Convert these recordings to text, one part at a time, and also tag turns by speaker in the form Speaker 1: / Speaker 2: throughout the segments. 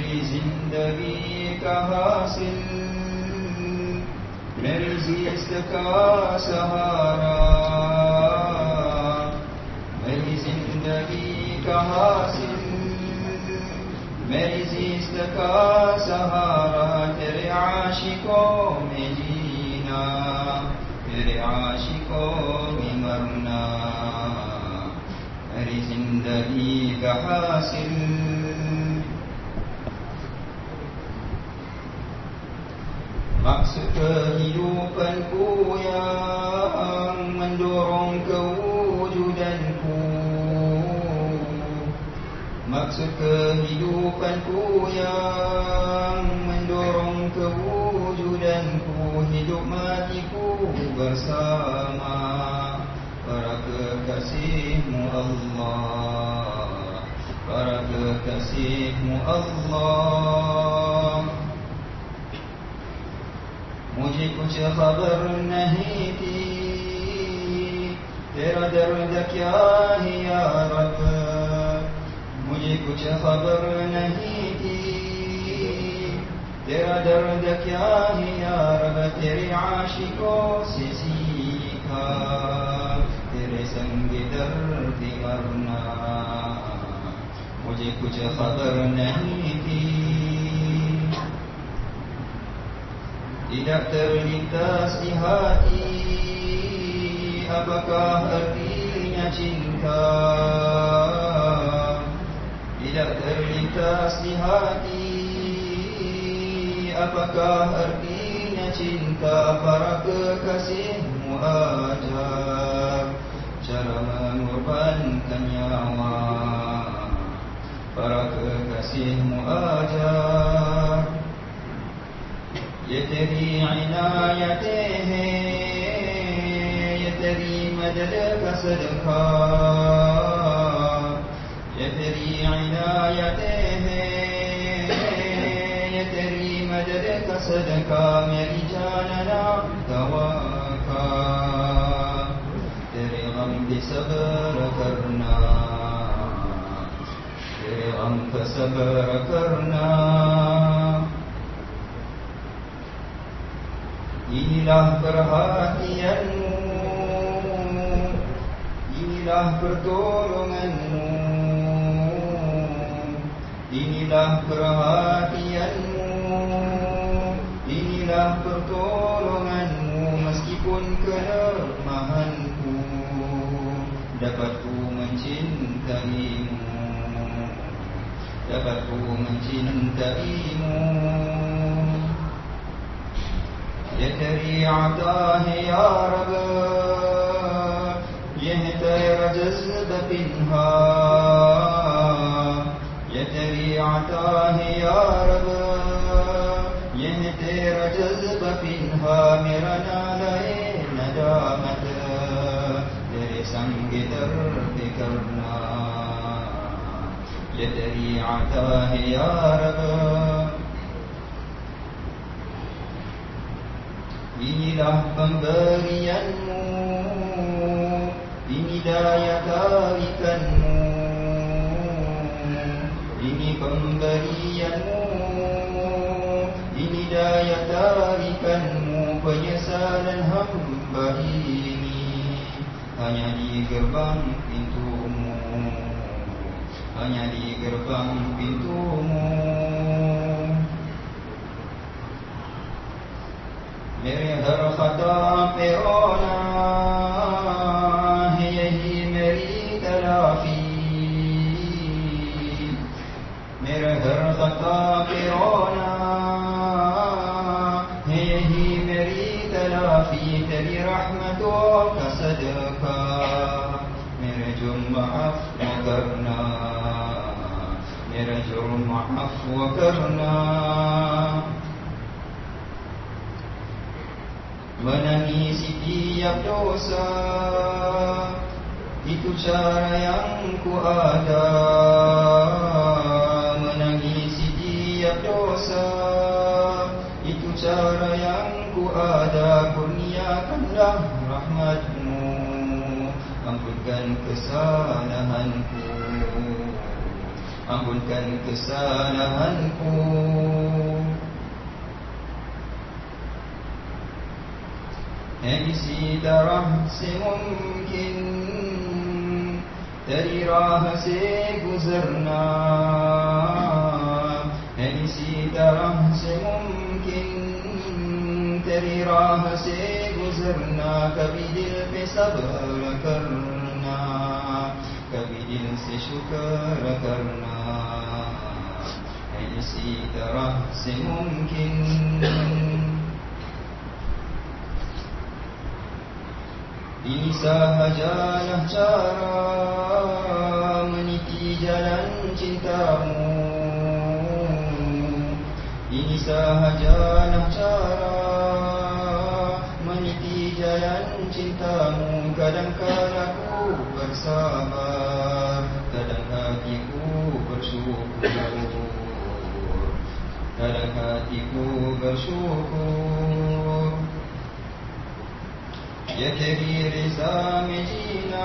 Speaker 1: मेरी जिंदगी का हासिल, मेरी जिस्त का सहारा, मेरी जिंदगी का हासिल, मेरी जिस्त का सहारा, तेरे आशिकों में जीना, तेरे आशिकों में मरना, मेरी जिंदगी का हासिल. Maksud kehidupanku yang mendorong kewujudanku, maksud kehidupanku yang mendorong kewujudanku, hidup matiku bersama para kekasih-Mu Allah, para kekasih-Mu Allah. मुझे कुछ खबर नहीं थी तेरा दर्द क्या है या रब, मुझे कुछ खबर नहीं थी तेरा दर्द क्या है या रब, तेरे आशिकों से सीखा तेरे संग दर्द मरना, मुझे कुछ खबर नहीं थी. Tidak terlintas di hati apakah artinya cinta, tidak terlintas di hati apakah artinya cinta, para kekasih-Mu ajar cara mengorbankan nyawa, para kekasih-Mu ajar. ये तेरी इनायतें हैं, ये तेरी मदद का सदका, ये तेरी इनायतें हैं, ये तेरी मदद का सदका, मेरी जान ना दवा का, तेरे गम पे सब्र करना, तेरे गम पे सब्र करना. Inilah perhatianmu, inilah pertolonganmu, inilah perhatianmu, inilah pertolonganmu, meskipun kelemahanku dapat ku mencintaimu, dapat ku mencintaimu. ये तेरी आता है या रब, ये है तेरा जज़्ब पिन्हा, ये तेरी आता है या रब, ये है तेरा जज़्ब पिन्हा, मेरा नाला-ए नदामत तेरे संग दर्द करना, ये तेरी आता है या रब. Inilah pemberianmu, ini daya tarikanmu, ini pemberianmu, ini daya tarikanmu, penyesalan hamba ini hanya di gerbang pintumu, hanya di gerbang pintumu. मेरे हर खता पे रोना है यही मेरी तलाफी, मेरे हर खता पे रोना है यही मेरी तलाफी, तेरी रहमतों का सदका मेरे जुर्म अफ़्व करना, मेरे जुर्म अफ़्व करना. Menangisi tiap dosa, itu cara yang ku ada. Menangisi tiap dosa, itu cara yang ku ada. Kurniakanlah rahmat-Mu, ampunkan kesalahanku, ampunkan kesalahanku. ऐसी तरह से मुमकिन तेरी राह से गुजरना, ऐसी तरह से मुमकिन तेरी राह से गुजरना, कभी दिल पे सब्र करना, कभी दिल से शुक्र करना, ऐसी तरह से मुमकिन. Ini sahajalah cara meniti jalan cintamu, ini sahajalah cara meniti jalan cintamu. Kadang-kadang aku bersabar, kadang hatiku bersyukur, kadang hatiku bersyukur. ये तेरी रज़ा में जीना,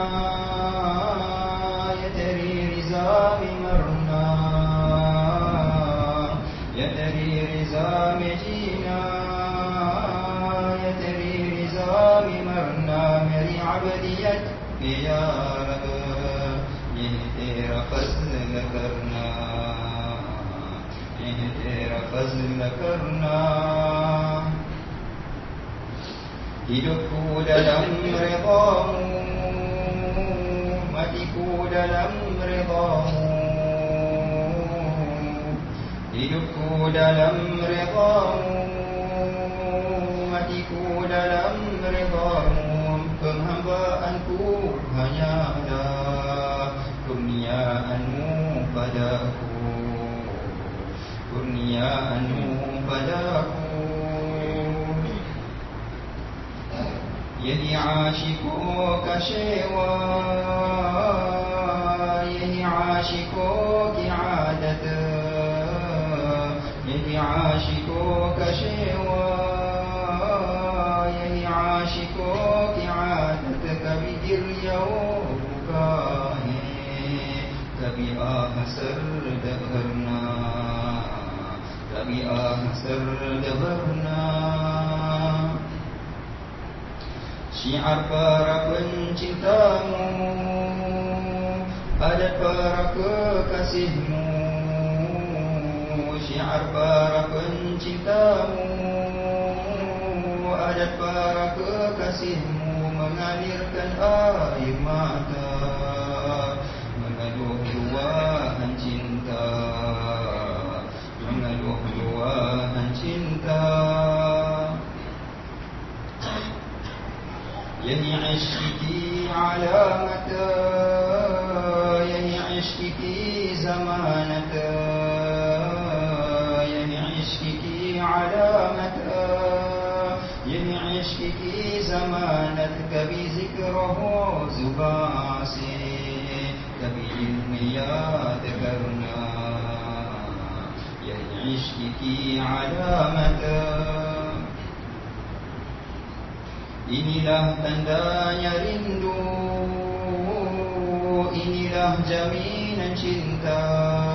Speaker 1: ये तेरी रज़ा में मरना, ये तेरी रज़ा में जीना, ये तेरी रज़ा में मरना. मेरी अबदियत में या रब ये तेरा फज़ल करना, ये तेरा फज़ल करना. Hidupku dalam redamu, matiku dalam redamu, hidupku dalam redamu, matiku dalam redamu. Penghambaanku hanyalah kurniaanmu padaku, kurniaanmu padaku. यही आशिकों का शेवा, यही आशिकों की आदत, यही आशिकों का शेवा, यही आशिकों की आदत. कभी गिरियों का है, कभी आह सर्द भरना, कभी आह सर्द भरना. Syiar para pencintamu, adat para kekasihmu. Syiar para pencintamu, adat para kekasihmu. Mengalirkan air mata, mengaduh luahan cinta, mengaduh luahan cinta. यही इश्क की अलामत, यही इश्क की ज़मानत, यही इश्क की अलामत, यही इश्क की ज़मानत. कभी ज़िक्र हो ज़ुबान से, कभी इल्म याद करना, यही इश्क की अलामत. Inilah tandanya rindu, inilah jaminan cinta,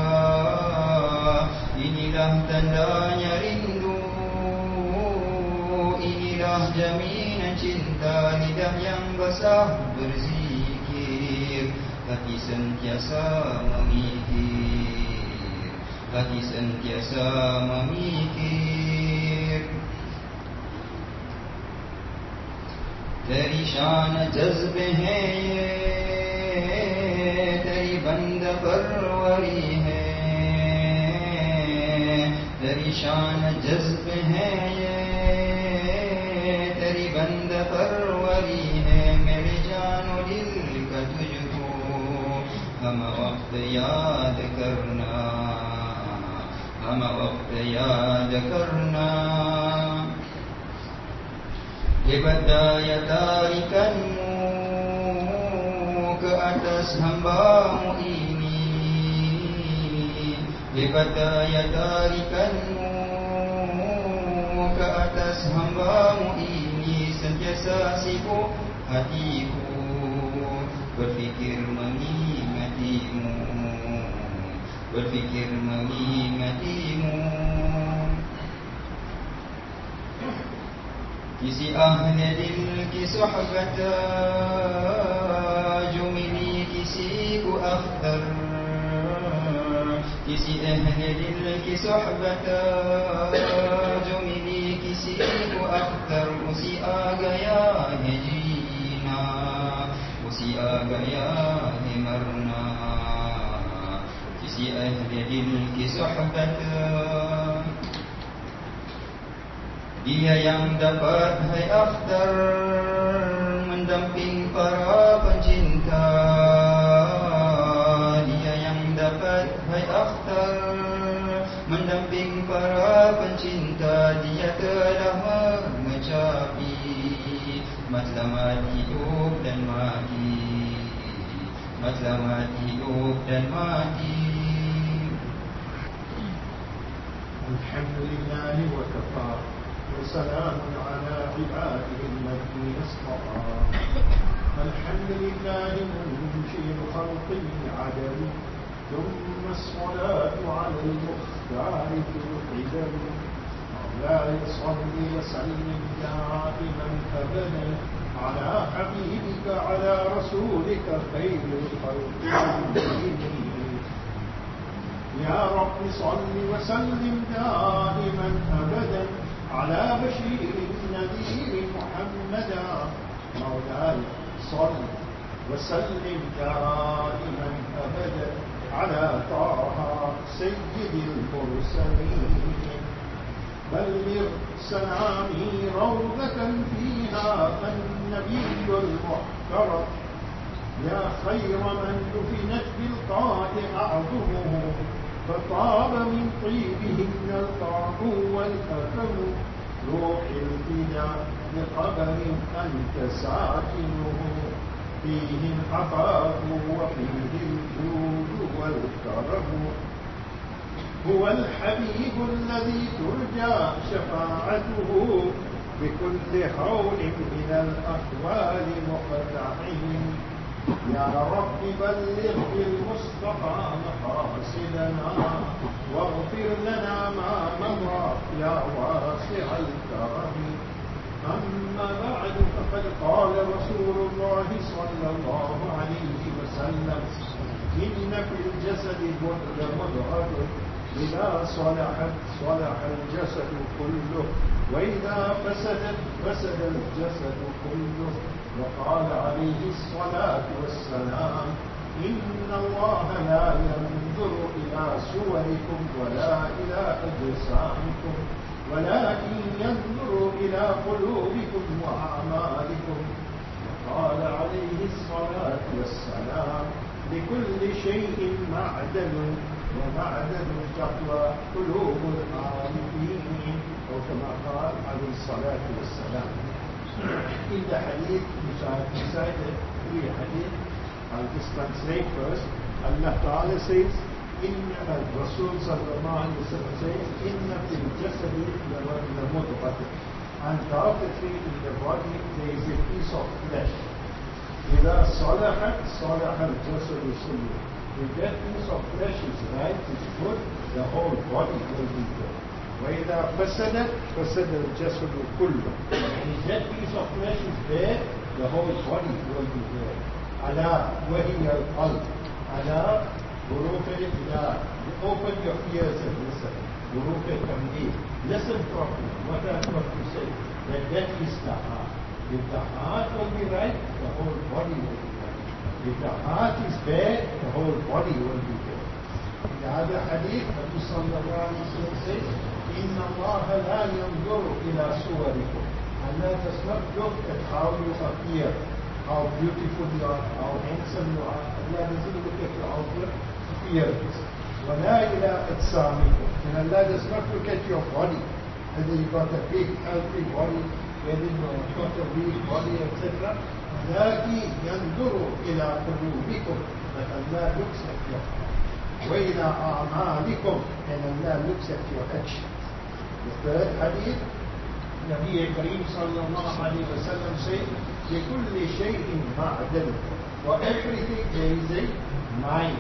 Speaker 1: inilah tandanya rindu, inilah jaminan cinta. Lidah yang basah berzikir, hati sentiasa memikir, hati sentiasa memikir. तेरी शान जज्बे हैं ये, तेरी बंद परवरी है, तेरी शान जज्बे हैं ये, तेरी बंद परवरी है. मेरे जानो दिल का तुझको हम वक्त याद करना, हम वक्त याद करना. Hebat daya tarikanmu ke atas hamba-Mu ini, hebat daya tarikanmu ke atas hamba-Mu ini. Sentiasa sibuk hatiku berfikir mengingatimu, berfikir mengingatimu. किसी अहले दिल की सोहबत जो मिली किसी को अख्तर, किसी अहले दिल की सोहबत जो मिली किसी को अख्तर, उसी आ गया है जीना, उसी आ गया है मरना. किसी अहले दिल की सोहबत, dia yang dapat hai akhtar mendamping para pencinta. Dia yang dapat hai akhtar mendamping para pencinta. Dia telah mencapai matlamat hidup dan mati, matlamat hidup dan mati.
Speaker 2: Alhamdulillah wa kafa, وسلام على عباده الذين اصطفى. الحمد لله منشئ الخلق العدم، ثم الصلاة على المختار في القدم. مولاي صل وسلم دائما أبدا على حبيبك على رسولك خير الخلق كلهم. يا رب صل وسلم دائما أبدا على بشير النذير محمدا. مولاي صل وسلم دائما أبدا على طه سيد المرسلين. بلغ سلامي روضة فيها النبي المحترم. يا خير من دفنت بالقاع أعظمه، فطاب من طيبهن القاع والأفم. روح الفداء لقبر أنت ساكنه، فيه العفاف وفيه الجود والكرم. هو الحبيب الذي ترجى شفاعته بكل حول من الأحوال مقتحم. يا رب بلغ بالمصطفى مقاصدنا، واغفر لنا ما مضى يا واسع الكرم. أما بعد، فقد قال رسول الله صلى الله عليه وسلم: إن في الجسد مضغة إذا صلحت صلح الجسد كله، وإذا فسدت فسد الجسد كله. وقال عليه الصلاة والسلام: إن الله لا ينظر إلى صوركم ولا إلى أجسامكم، ولكن ينظر إلى قلوبكم وأعمالكم. وقال عليه الصلاة والسلام: لكل شيء معدن، ومعدن التقوى قلوب العارفين، أو كما قال عليه الصلاة والسلام. In the hadith which I have decided to be a hadith, I'll just translate first. Allah Ta'ala says, Inna Rasul Sallallahu Alaihi Wasallam says, Inna fil jasadi la mudghah. Undoubtedly in the body there is a piece of flesh. إذا صلحت صلح الجسد كله. If that piece of flesh is right, is good, the whole body will be good. وإذا فسدت فسد الجسد كله. And if that piece of flesh is bad, the whole body will be bad. ألا وهي القلب. ألا حروف الإله. Open your ears and listen. حروف التمديد. Listen properly. What I'm going to say. That is the heart. If the heart will be right, the whole body will be right. If the heart is bad, the whole body will be bad. In the other hadith, Nabi Sallallahu Alaihi Wasallam says, Inna Allah la yanzuru ila suwarikum. Allah does not look at how you appear, how beautiful you are, how handsome you are. Allah doesn't look at your outward appearance. Wala ila ajsamikum. And Allah does not look at your body, whether you got a big, healthy body, whether you got a weak body, etc. Walakin yanzuru ila qulubikum. But Allah looks at your heart. وَإِلَىٰ أَعْمَالِكُمْ. And Allah looks at your action. The third hadith, Nabi Kareem Sallallahu Alaihi Wasallam says, لِكُلِّ شَيْءٍ مَعْدَنٍ. For everything there is a mind.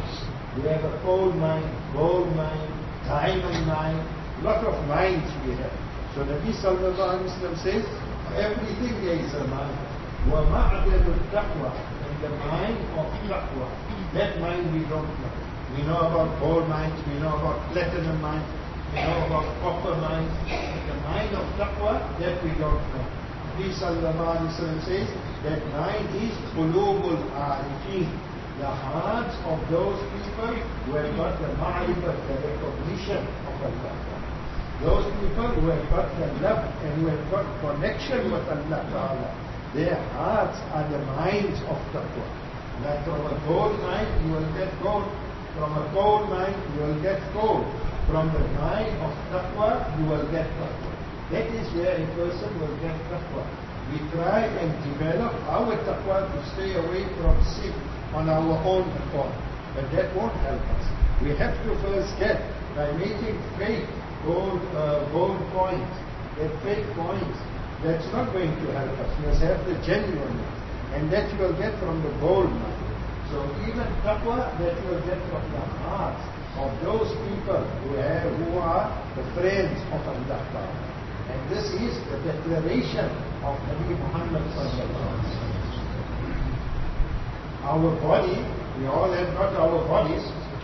Speaker 2: We have a coal mine, gold mine, diamond mine, lot of mines we have. So Nabi Sallallahu Alaihi Wasallam says, everything there is a mine. وَمَعْدَنُ التَّقْوَى, and the mine of taqwa. That mine we don't know. We know about gold mines, we know about platinum mines, we know about copper mines. The mine of taqwa, that we don't know. Nabi Sallallahu Alaihi Wasallam says, that mine is qulubul arifin, the hearts of those people who have got the ma'rifat, the recognition of Allah. Those people who have got the love and who have got connection with Allah Ta'ala, their hearts are the minds of taqwa. Like from a gold mine, you will get gold. From a gold mine, you will get gold. From the mine of taqwa, you will get taqwa. That is where a person will get taqwa. We try and develop our taqwa to stay away from sin on our own accord. But that won't help us. We have to first get, by making fake gold coins, that fake coins, that's not going to help us. We must have the genuine one. And that you will get from the gold mine. So even taqwa, that you will get from the hearts of those people who are the friends of Allah Ta'ala. And this is the declaration of Nabi Muhammad Sallallahu Alaihi Wasallam. Our body, we all have got our bodies,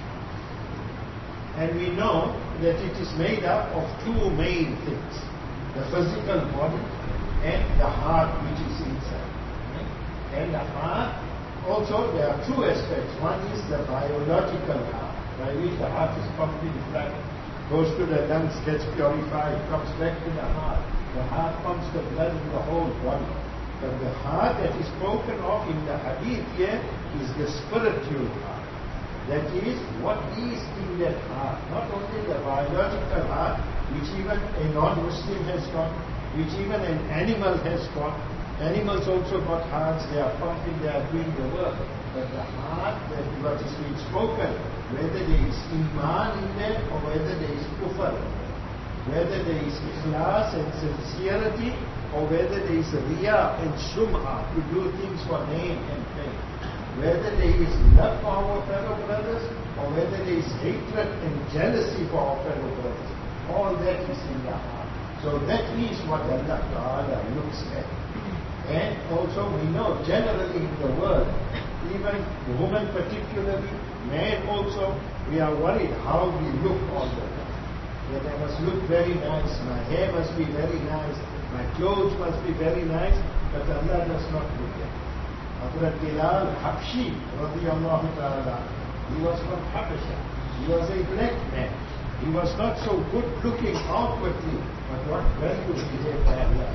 Speaker 2: and we know that it is made up of two main things: the physical body and the heart which is inside. And the heart, also there are two aspects. One is the biological heart, by which the heart is pumping blood, goes to the lungs, gets purified, comes back to the heart. The heart pumps the blood in the whole body. But the heart that is spoken of in the hadith here is the spiritual heart. That is, what is in that heart. Not only the biological heart, which even a non-Muslim has got, which even an animal has got. Animals also got hearts, they are pumping, they are doing the work. But the heart, that what is being spoken, whether there is iman in there or whether there is kufr, whether there is ikhlas and sincerity or whether there is riya and sum'ah, to do things for name and fame, whether there is love for our fellow brothers or whether there is hatred and jealousy for our fellow brothers, all that is in the heart. So that is what Allah Ta'ala looks at. And also we know generally in the world, even women particularly, men also, we are worried how we look all the time. That I must look very nice, my hair must be very nice, my clothes must be very nice, but Allah does not look at it. Hazrat Bilal Habshi, radiyallahu ta'ala, he was from Habasha. He was a black man. He was not so good looking outwardly, but what value he had by Allah.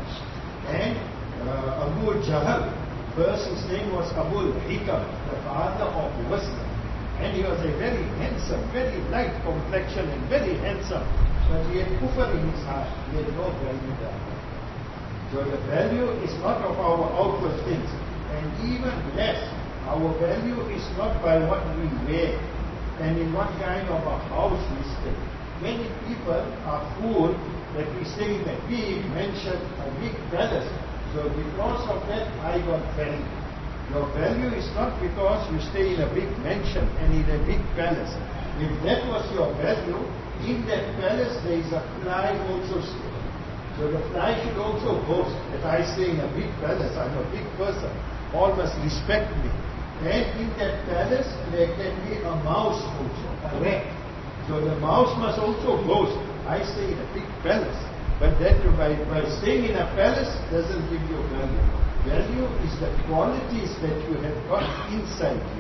Speaker 2: And Abu Jahl, first his name was Abu Hikam, the father of wisdom. And he was a very handsome, very light complexion and very handsome. But he had kufr in his heart. He had no value there. So the value is not of our outward things. And even less, our value is not by what we wear and in what kind of a house we stay. Many people are fooled that we stay in a big mansion, a big palace. So because of that, I got value. Your value is not because you stay in a big mansion and in a big palace. If that was your value, in that palace there is a fly also staying. So the fly should also boast that I stay in a big palace, I'm a big person. All must respect me. And in that palace there can be a mouse also, a rat. So the mouse must also boast, I stay in a big palace. But that by staying in a palace doesn't give you value. Value is the qualities that you have got inside you.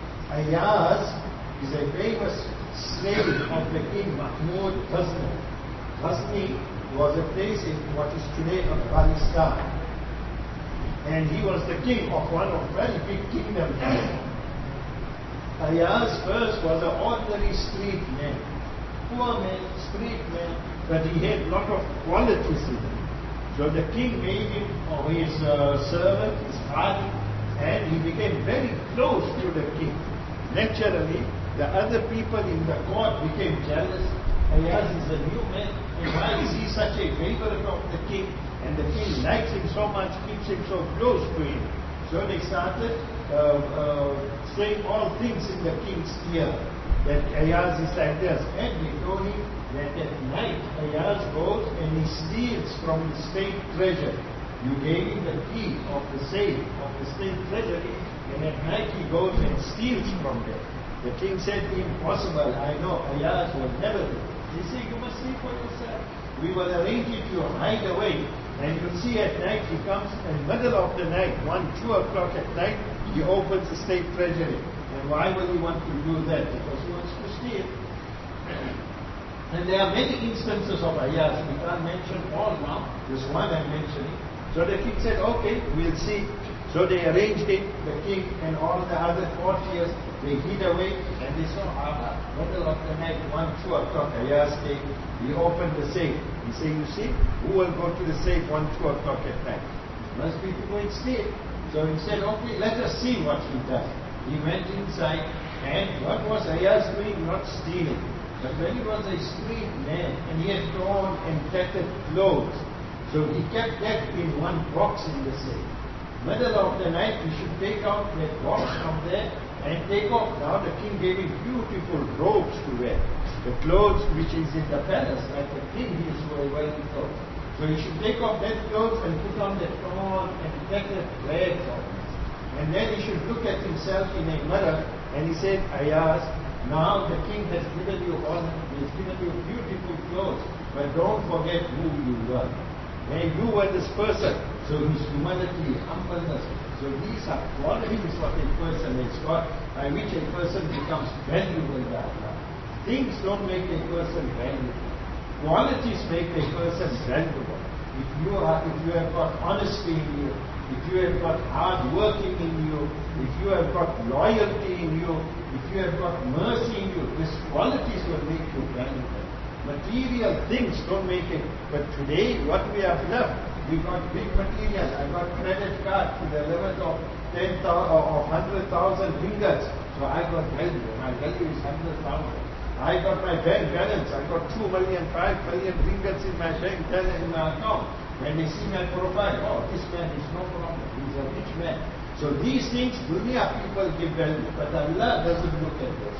Speaker 2: Ayaz is a famous slave of the king Mahmud Ghazni. Ghazni was a place in what is today Afghanistan. And he was the king of one of very big kingdoms. Ayaz first was an ordinary street man. Poor man, street man, but he had a lot of qualities in him. So the king made him his servant, his khadi, and he became very close to the king. Naturally, the other people in the court became jealous. Ayaz is a new man, and why is he such a favorite of the king? And the king likes him so much, keeps him so close to him. So they started saying all things in the king's ear, that Ayaz is like this. And they told him that at night Ayaz goes and he steals from the state treasury. You gave him the key of the safe of the state treasury, and at night he goes and steals from there. The king said, impossible, I know, Ayaz will never do it. He said, you must see for yourself. We will arrange it, you hide away, and you'll see at night he comes in the middle of the night, 1, 2 o'clock at night, he opens the state treasury. And why will he want to do that? Because he wants to steal. And there are many instances of Ayaz. We can't mention all now. This one I'm mentioning. So the king said, okay, we'll see. So they arranged it, the king and all the other courtiers, they hid away, and they saw middle of the night, 1, 2 o'clock, Ayaz came, he opened the safe. He said, you see, who will go to the safe 1, 2 o'clock at night? Must be to go and steal. So he said, okay, let us see what he does. He went inside, and what was Ayaz doing? Not stealing. But when he was a street man, and he had torn and tattered clothes, so he kept that in one box in the safe. Middle of the night, he should take out that box from there and take off. Now the king gave him beautiful robes to wear. The clothes which is in the palace, like the king, he is wearing clothes. So he should take off that clothes and put on the torn and tattered rags of it. And then he should look at himself in a mirror and he said, Ayaz, now the king has given you honor, he has given you beautiful clothes, but don't forget who you were. And you were this person. So his humanity, humbleness. So these are qualities what a person has got, by which a person becomes valuable by Allah. Things don't make a person valuable. Qualities make a person valuable. If you have got honesty in you, if you have got hard working in you, if you have got loyalty in you, if you have got mercy in you, these qualities will make you valuable. Material things don't make it. But today, what we have left, we got big material. I got credit card to the limit of 10,000 or 100,000 ringgits. So I got value. My value is 100,000. I got my bank balance. I got 2 million, 5 million ringgits in my bank balance in my account. When they see my profile, oh, this man is no problem. He's a rich man. So these things, dunya people give value. But Allah doesn't look at this.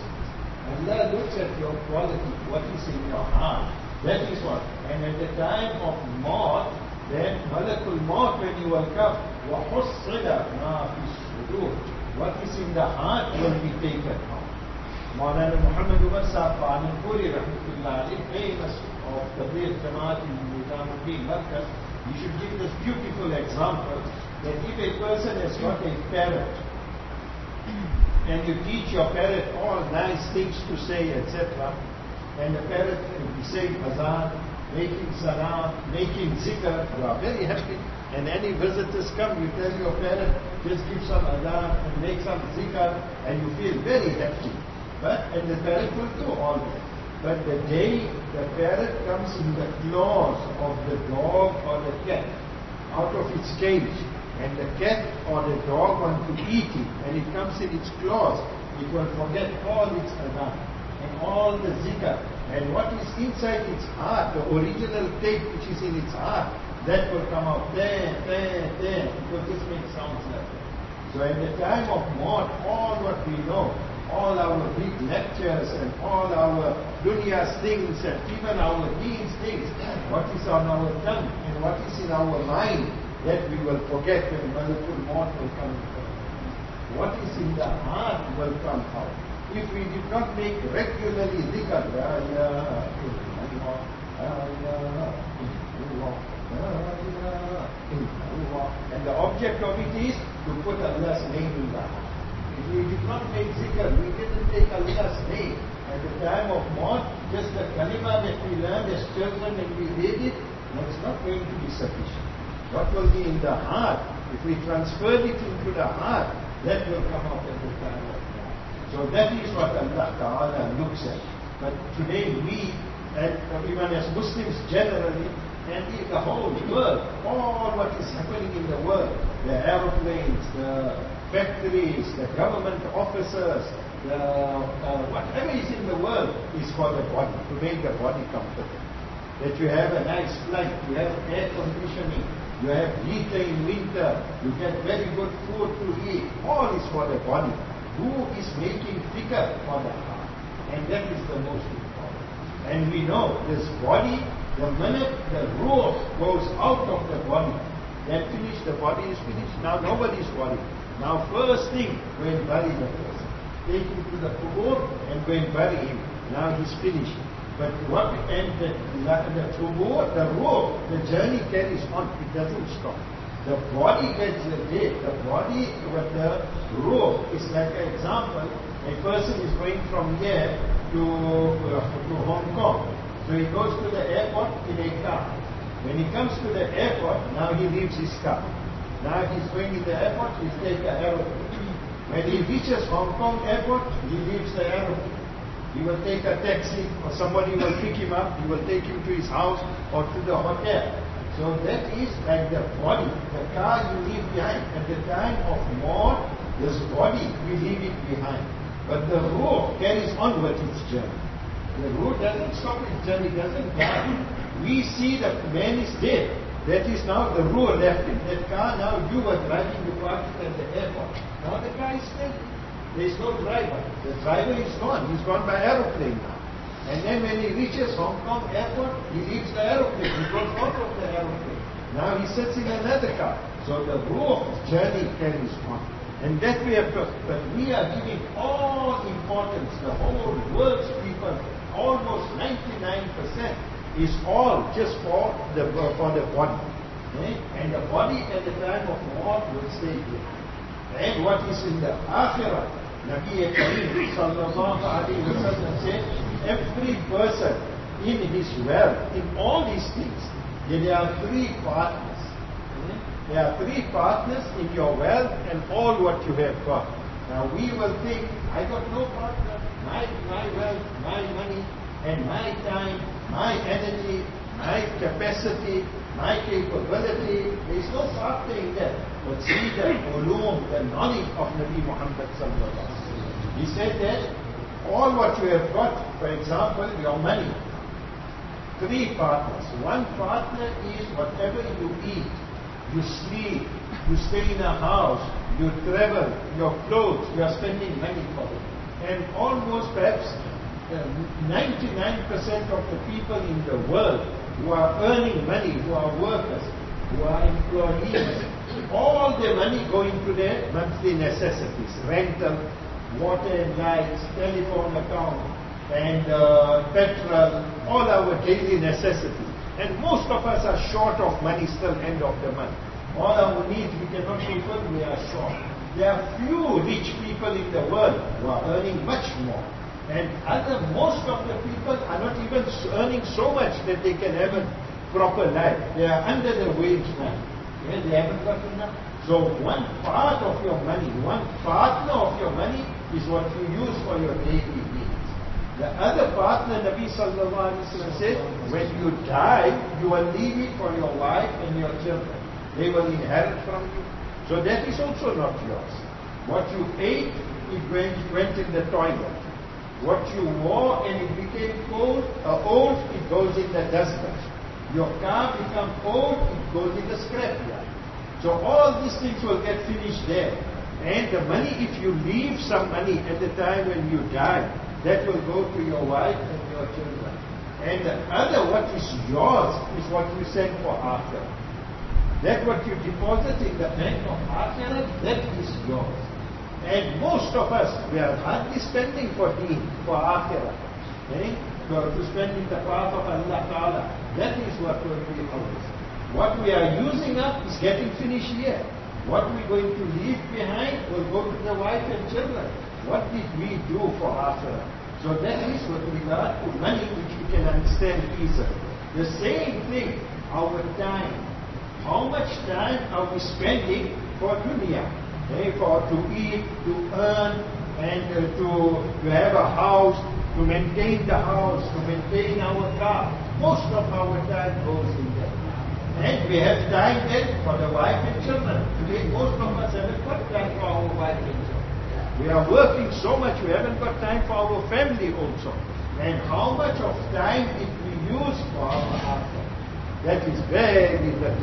Speaker 2: Allah looks at your quality, what is in your heart. That is what. And at the time of Maut, then Malakul Maut, when you will come, وَحُصِّلَ مَا فِي الصُّدُورِ, what is in the heart will be taken out. Maulana Muhammad Umar Sahib Anandpuri, rahmatullah alayhi, famous of Tabligh Jamaat in Nizamuddin Markaz, he should give this beautiful example that if a person has got a parrot, and you teach your parrot all nice things to say, etc., and the parrot will be saying azan, making salam, making zikr, you are very happy. And any visitors come, you tell your parrot, just give some azan and make some zikr, and you feel very happy. And the parrot will do all that. But the day the parrot comes in the claws of the dog or the cat, out of its cage, and the cat or the dog want to eat it, and it comes in its claws, it will forget all its adhan and all the zikr. And what is inside its heart, the original tape which is in its heart, that will come out there, it will just make sounds like that. So at the time of Maut, all what we know, all our big lectures and all our dunya's things and even our deeds things, what is on our tongue and what is in our mind, that we will forget when Malakul Maut will come. What is in the heart will come out. If we did not make regularly dhikr, and the object of it is to put Allah's name in the heart. If we did not make zikr, we didn't take Allah's name. At the time of Maut, just the kalima that we learned as children and we did it, that's not going to be sufficient. What will be in the heart? If we transfer it into the heart, that will come out at the time of Maut. So that is what Allah Ta'ala looks at. But today we, and even as Muslims generally, and the whole world, all what is happening in the world, the aeroplanes, the factories, the government officers, whatever is in the world is for the body, to make the body comfortable. That you have a nice flight, you have air conditioning, You have heater in winter. You get very good food to eat. All is for the body. Who is making fikr for the heart? And that is the most important. And we know this body, the minute the ruh goes out of the body, then finished, the body is finished. Now nobody's worried. Now first thing, go and bury the person. Take him to the qubur and go and bury him. Now he's finished. But what, and the qubur, the ruh, the journey carries on. It doesn't stop. The body gets dead. The body with the ruh is like an example. A person is going from here to Hong Kong. So he goes to the airport in a car. When he comes to the airport, now he leaves his car. Now he's going in the airport, he'll take the aeroplane. When he reaches Hong Kong airport, he leaves the aeroplane. He will take a taxi, or somebody will pick him up, he will take him to his house or to the hotel. So that is like the body, the car you leave behind. At the time of war, this body, we leave it behind. But the ruh carries on with its journey. The ruh doesn't stop its journey, doesn't die. We see that man is dead. That is now the ruh left him. That car, now you were driving the car at the airport. Now the car is dead. There is no driver. The driver is gone. He's gone by aeroplane now. And then when he reaches Hong Kong airport, he leaves the aeroplane. He goes out of the aeroplane. Now he sits in another car. So the ruh journey carries on. And that we have to, but we are giving all importance, the whole world's people, almost 99% is all just for the body. And the body at the time of war will stay here. And what is in the Akhirah, Nabi Kareem sallallahu alayhi wa sallam said, every person in his wealth, in all these things, there are three partners. There are three partners in your wealth and all what you have got. Now we will think, I got no partner. My wealth, my money, and my time, my energy, my capacity, my capability. There is no partner in that. But see the ulum, the knowledge of Nabi Muhammad sallallahu alaihi wasallam. He said that all what you have got, for example, your money, three partners. One partner is whatever you eat, you sleep, you stay in a house, you travel, your clothes, you are spending money for it. And almost perhaps 99% of the people in the world who are earning money, who are workers, who are employees, all their money going to their monthly necessities, rental, water and lights, telephone account, and petrol, all our daily necessities. And most of us are short of money still end of the month. All our needs we cannot fulfill, we are short. There are few rich people in the world who are earning much more. And most of the people are not even earning so much that they can have a proper life. They are under the wage line. Yeah, they haven't got enough. So one part of your money, one partner of your money is what you use for your daily needs. The other partner, Nabi sallallahu alaihi wasallam said, when you die, you will leave it for your wife and your children. They will inherit from you. So that is also not yours. What you ate, it went in the toilet. What you wore and it became old, it goes in the dustbin. Your car becomes old, it goes in the scrapyard. So all these things will get finished there. And the money, if you leave some money at the time when you die, that will go to your wife and your children. And the other, what is yours, is what you send for Akhirah. That what you deposit in the bank of Akhirah, that is yours. And most of us, we are hardly spending for deen, for Akhirah. To spend in the path of Allah Ta'ala. That is what will be ours. What we are using up is getting finished here. What we're going to leave behind will go to the wife and children. What did we do for Akhirah? So that is with regard to money, which we can understand easily. The same thing, our time. How much time are we spending for dunya? To eat, to earn, and to have a house, to maintain the house, to maintain our car. Most of our time goes in that. And we have time then for the wife and children. Today most of us haven't got time for our wife and children. We are working so much, we haven't got time for our family also. And how much of time did we use for our after? That is very little.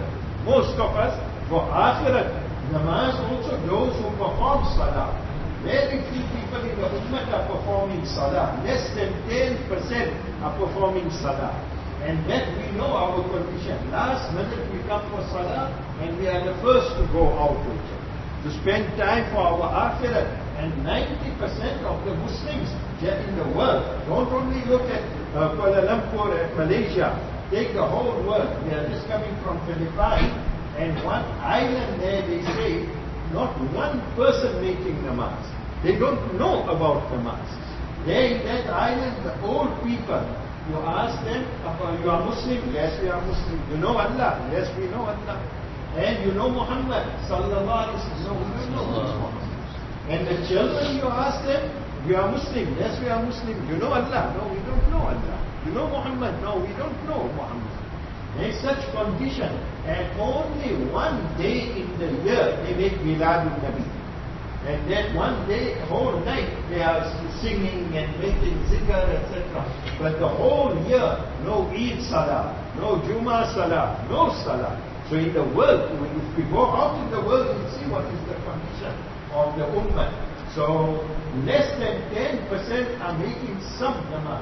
Speaker 2: most of us, for akhirat. Namaz also those who perform salah. Very few people in the ummah are performing salah. Less than 10% are performing salah. And that we know our condition. Last minute we come for salah and we are the first to go out to spend time for our akhirat. And 90% of the Muslims in the world, don't only look at Kuala Lumpur and Malaysia, take the whole world. We are just coming from Philippines, and one island there, they say, not one person making namaz. They don't know about namaz. There in that island, the old people, you ask them, you are Muslim? Yes, we are Muslim. You know Allah? Yes, we know Allah. And you know Muhammad? Sallallahu Alaihi Wasallam? No, we don't know Muhammad. And the children, you ask them, we are Muslim. Yes, we are Muslim. You know Allah? No, we don't know Allah. You know Muhammad? No, we don't know Muhammad. There is such condition. And only one day in the year, they make Miladul Nabi. And that one day, whole night, they are singing and making zikr, etc. But the whole year, no Eid Salah, no Jummah Salah, no Salah. So in the world, if we go out in the world, we'll see what is the condition of the ummah. So less than 10% are making some namaz.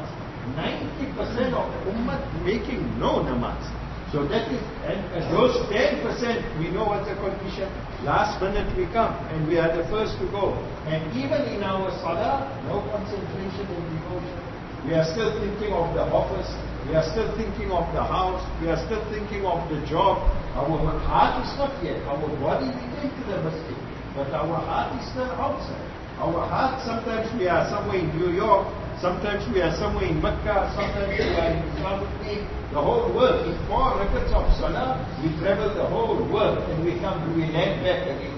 Speaker 2: 90% of the ummah making no namaz. So that is, and those 10%, we know what's the condition. Last minute we come and we are the first to go. And even in our salah, no concentration and devotion. We are still thinking of the office. We are still thinking of the house. We are still thinking of the job. Our heart is not yet. Our body we take to the masjid. But our heart is still outside. Our heart, sometimes we are somewhere in New York, sometimes we are somewhere in Mecca, sometimes we are in Islamuddin, the whole world. In 4 rakats of salah, we travel the whole world and we land back again.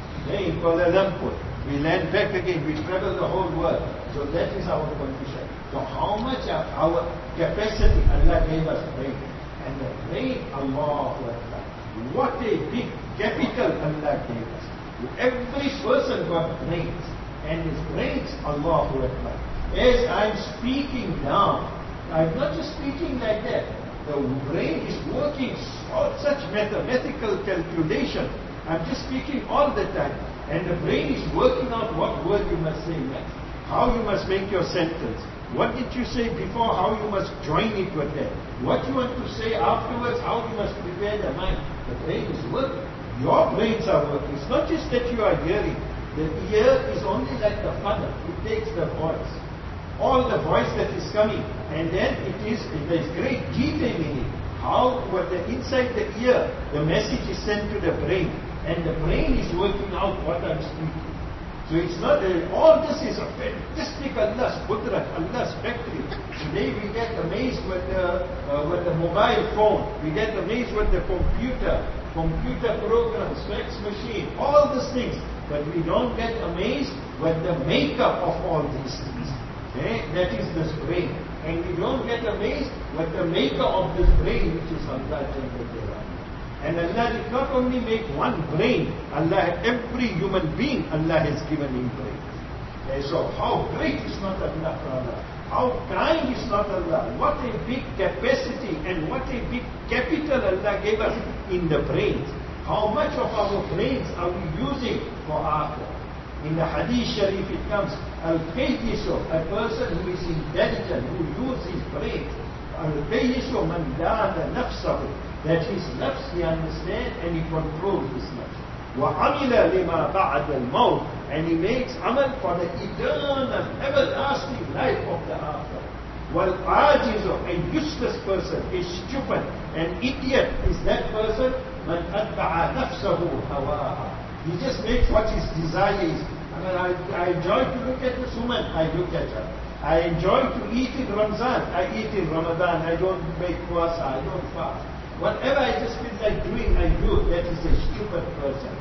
Speaker 2: In Kuala Lumpur, we land back again, we travel the whole world. So that is our condition. So how much of our capacity Allah gave us brain? And the brain, Allahu Akbar. What a big capital Allah gave us. Every person got brains. And his brains, Allahu Akbar. As I'm speaking now, I'm not just speaking like that. The brain is working such mathematical calculation. I'm just speaking all the time. And the brain is working out what word you must say next. How you must make your sentence. What did you say before? How you must join it with that. What you want to say afterwards, how you must prepare the mind. The brain is working. Your brains are working. It's not just that you are hearing. The ear is only like the funnel. It takes the voice. All the voice that is coming. And then there is great detail in it. How, what the inside the ear, the message is sent to the brain. And the brain is working out what I'm speaking. So it's not, all this is a fantastic Allah's qudrat, Allah's factory. Today we get amazed with the mobile phone. We get amazed with the computer programs, fax machine, all these things. But we don't get amazed with the makeup of all these things. That is this brain. And we don't get amazed with the maker of this brain, which is Allah Jalla Jalla. And Allah did not only make one brain, Allah, every human being, Allah has given him brain. So how great is not Allah for Allah? How kind is not Allah? What a big capacity and what a big capital Allah gave us in the brains. How much of our brains are we using for akhirah? In the Hadith Sharif it comes, Al-Qayyisu, a person who is intelligent, who uses his brains. Al-Qayyisu man dana nafsahu. That his nafs, he understands and he controls his nafs. وَعَمِلَ لِمَا بَعْدَ الْمَوْتِ. And he makes amal for the eternal, everlasting life of the after. وَالْعَاجِزُ, a useless person, a stupid, an idiot is that person, مَنْ أَتْبَعَ نَفْسَهُ هَوَاهَا. He just makes what his desire is. I enjoy to look at this woman, I look at her. I enjoy to eat in Ramzan, I eat in Ramadan, I don't make puasa, I don't fast. Whatever I just feel like doing, I do. That is a stupid person.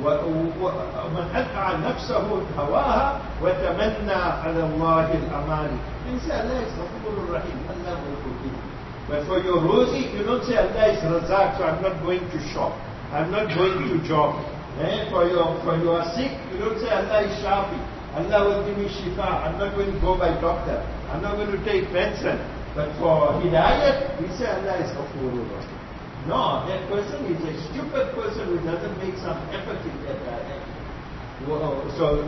Speaker 2: وَمَنْ أَتْبَعَ نَفْسَهُ هَوَاهَا وَتَمَنَّى عَلَى اللَّهِ الْأَمَانِ. You say Allah is Ghafurur Rahim, Allah will forgive you. But for your rosy, you don't say Allah is Razak, so I'm not going to shop. I'm not going to job. For you are sick, you don't say Allah is Shafi. Allah will give me Shifa. I'm not going to go by doctor. I'm not going to take medicine. But for Hidayat, we say Allah is Ghafurur Rahim. No, that person is a stupid person who doesn't make some effort in that direction. So,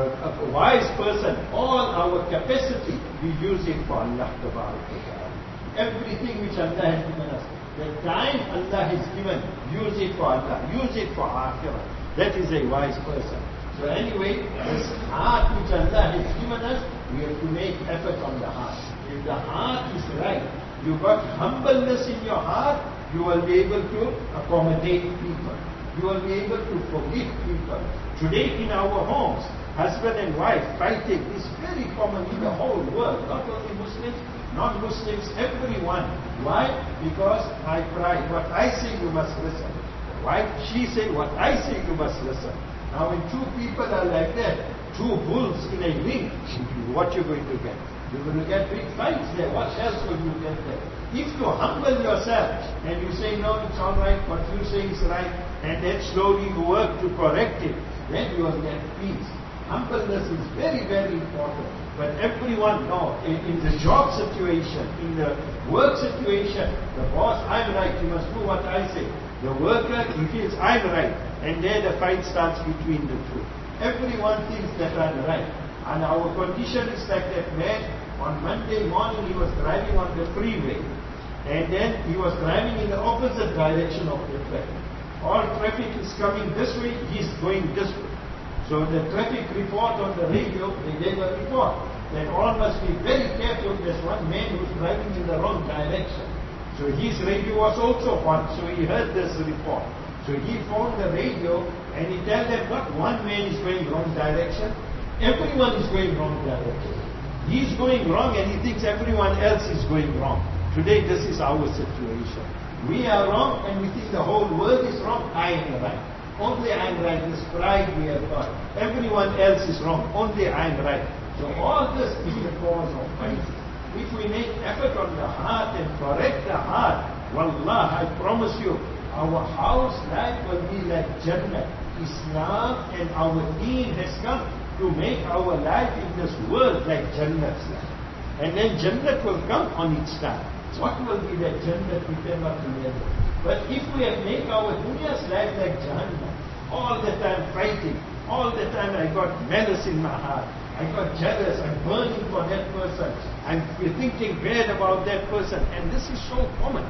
Speaker 2: a wise person, all our capacity, we use it for Allah. Everything which Allah has given us, the time Allah has given, use it for Allah, use it for Akhirah. That is a wise person. So anyway, this heart which Allah has given us, we have to make effort on the heart. If the heart is right, you got humbleness in your heart, you will be able to accommodate people. You will be able to forgive people. Today in our homes, husband and wife fighting is very common in the whole world. Not only Muslims, non-Muslims, everyone. Why? Because my pride. What I say you must listen. Why? She said what I say you must listen. Now when two people are like that, two bulls in a ring, what you're going to get? You're going to get big fights there. What else will you get there? If you humble yourself and you say, no, it's all right, what you say is right, and then slowly you work to correct it, then you will get peace. Humbleness is very, very important. But everyone knows, in the job situation, in the work situation, the boss, I'm right, you must do what I say. The worker, he feels, I'm right. And there the fight starts between the two. Everyone thinks that I'm right. And our condition is like that man, on Monday morning he was driving on the freeway. And then he was driving in the opposite direction of the traffic. All traffic is coming this way, he's going this way. So the traffic report on the radio, they gave a report that all must be very careful. There's one man who's driving in the wrong direction. So his radio was also on, so he heard this report. So he phoned the radio and he told them, what, one man is going wrong direction? Everyone is going wrong direction. He's going wrong and he thinks everyone else is going wrong. Today this is our situation. We are wrong and we think the whole world is wrong. I am right. Only I am right. This pride we have got. Everyone else is wrong. Only I am right. So all this is the cause of fighting. If we make effort on the heart and correct the heart, wallah, I promise you, our house life will be like Jannah. Islam and our deen has come to make our life in this world like Jannah's life. And then Jannah will come on its time. What will be that Jannah we cannot remember? But if we have made our dunya's life like Jannah, all the time fighting, all the time I got malice in my heart, I got jealous, I'm burning for that person, I'm thinking bad about that person, and this is so common.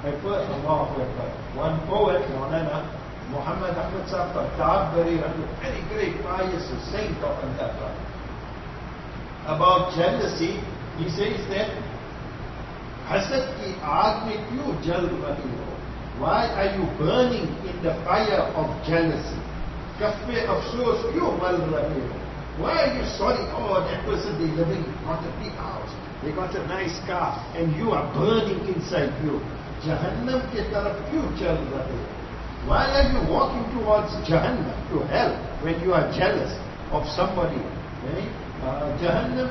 Speaker 2: One poet, Maulana Muhammad Ahmad Sahib Fattab, very great pious saint of Allah. About jealousy, he says that hasad ki aag mein kyun jal rahe ho? Why are you burning in the fire of jealousy? Kaffe afsoos kyun mal rahe ho? Why are you sorry? Oh, that person, they living, got a big house, they got a nice car, and you are burning inside you. Jahannam ke taraf kyun chal rahe ho? Why are you walking towards Jahannam, to hell, when you are jealous of somebody? Jahannam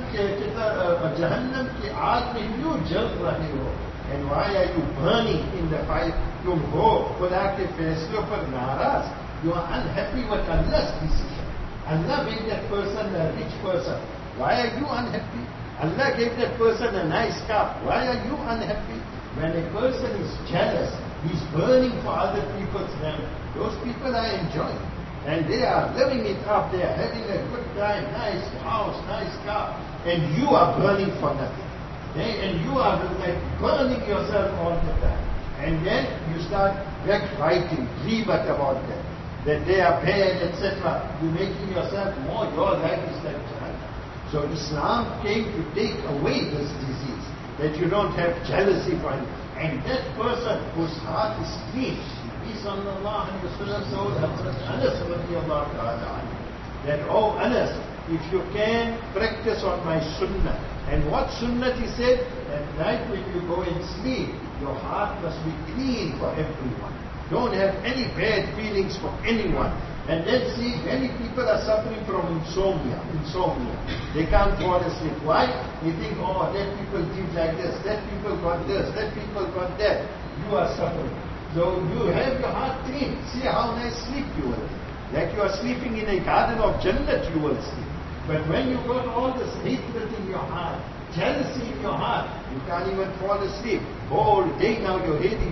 Speaker 2: ke aag mein kyun jal rahe ho? And why are you burning in the fire? Tum ho Khuda ke faisle par naraz. You are unhappy with Allah's decision. Allah made that person a rich person. Why are you unhappy? Allah gave that person a nice car. Why are you unhappy? When a person is jealous, he's burning for other people's name. Those people are enjoying. And they are living it up. They are having a good time, nice house, nice car. And you are burning for nothing. And you are like burning yourself all the time. And then you start backbiting, ghibat about them. That they are bad, etc. You're making yourself more, your life is like Jahannam. So Islam came to take away this disease. That you don't have jealousy for him. And that person whose heart is clean, peace on Allah and Rasulullah told Anas radiallahu ta'ala, that, oh Anas, if you can practice on my sunnah. And what sunnah he said? At night when you go and sleep, your heart must be clean for everyone. Don't have any bad feelings for anyone. And then see, many people are suffering from insomnia. They can't fall asleep. Why? They think, oh, that people did like this, that people got this, that people got that. You are suffering. So you have your heart clean. See how nice sleep you will. Like you are sleeping in a garden of Jannat, you will sleep. But when you got all this hatred in your heart, jealousy in your heart, you can't even fall asleep. Whole day now you're hating, you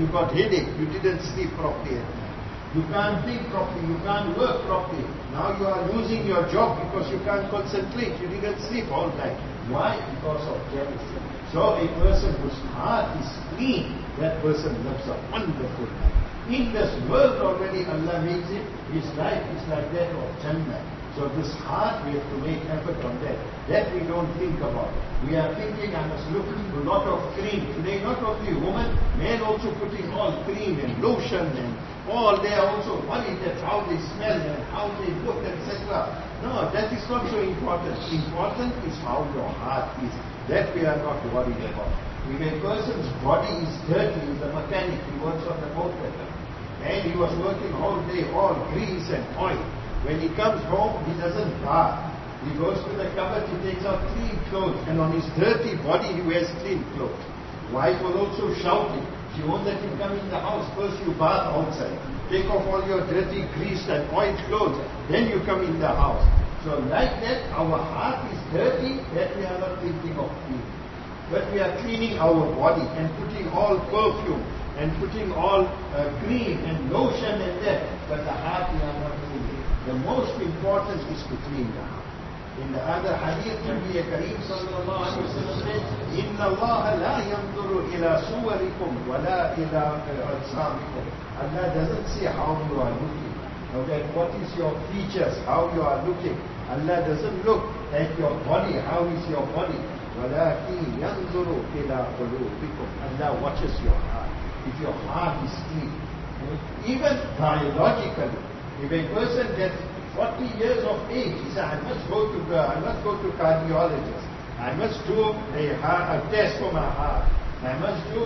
Speaker 2: you got headache, you didn't sleep properly. You can't think properly, you can't work properly. Now you are losing your job because you can't concentrate, you didn't sleep all night. Why? Because of jealousy. So a person whose heart is clean, that person lives a wonderful life. In this world already Allah makes it, his life is like that of Jannah. So this heart, we have to make effort on that. That we don't think about. We are thinking, I must look a lot of cream. Today not only women, men also putting all cream and lotion and all. They are also worried that how they smell and how they look, etc. No, that is not so important. Important is how your heart is. That we are not worried about. If a person's body is dirty, he's a mechanic, he works on the motor, and he was working all day, all grease and oil. When he comes home, he doesn't bath. He goes to the cupboard, he takes out clean clothes, and on his dirty body he wears clean clothes. Wife was also shouting. She won't let him come in the house. First you bath outside. Take off all your dirty, greased and oiled clothes. Then you come in the house. So like that, our heart is dirty, that we are not thinking of cleaning. But we are cleaning our body and putting all perfume and putting all cream and lotion and that. But the heart we are not cleaning. The most important is to clean the heart. In the other hadith, Nabi Kareem sallallahu alayhi wa sallam said, إِنَّ اللَّهَ لَا يَنْظُرُ إِلَى صُوَرِكُمْ وَلَا إِلَى أَجْسَامِكُمْ. Allah doesn't see how you are looking. Okay, what is your features, how you are looking. Allah doesn't look at your body, how is your body. وَلَكِنْ يَنْظُرُ إِلَى قُلُوبِكُمْ. Allah watches your heart. If your heart is clean. Even biologically, if a person gets 40 years of age, he says, I must go to cardiologist. I must do a test for my heart. I must do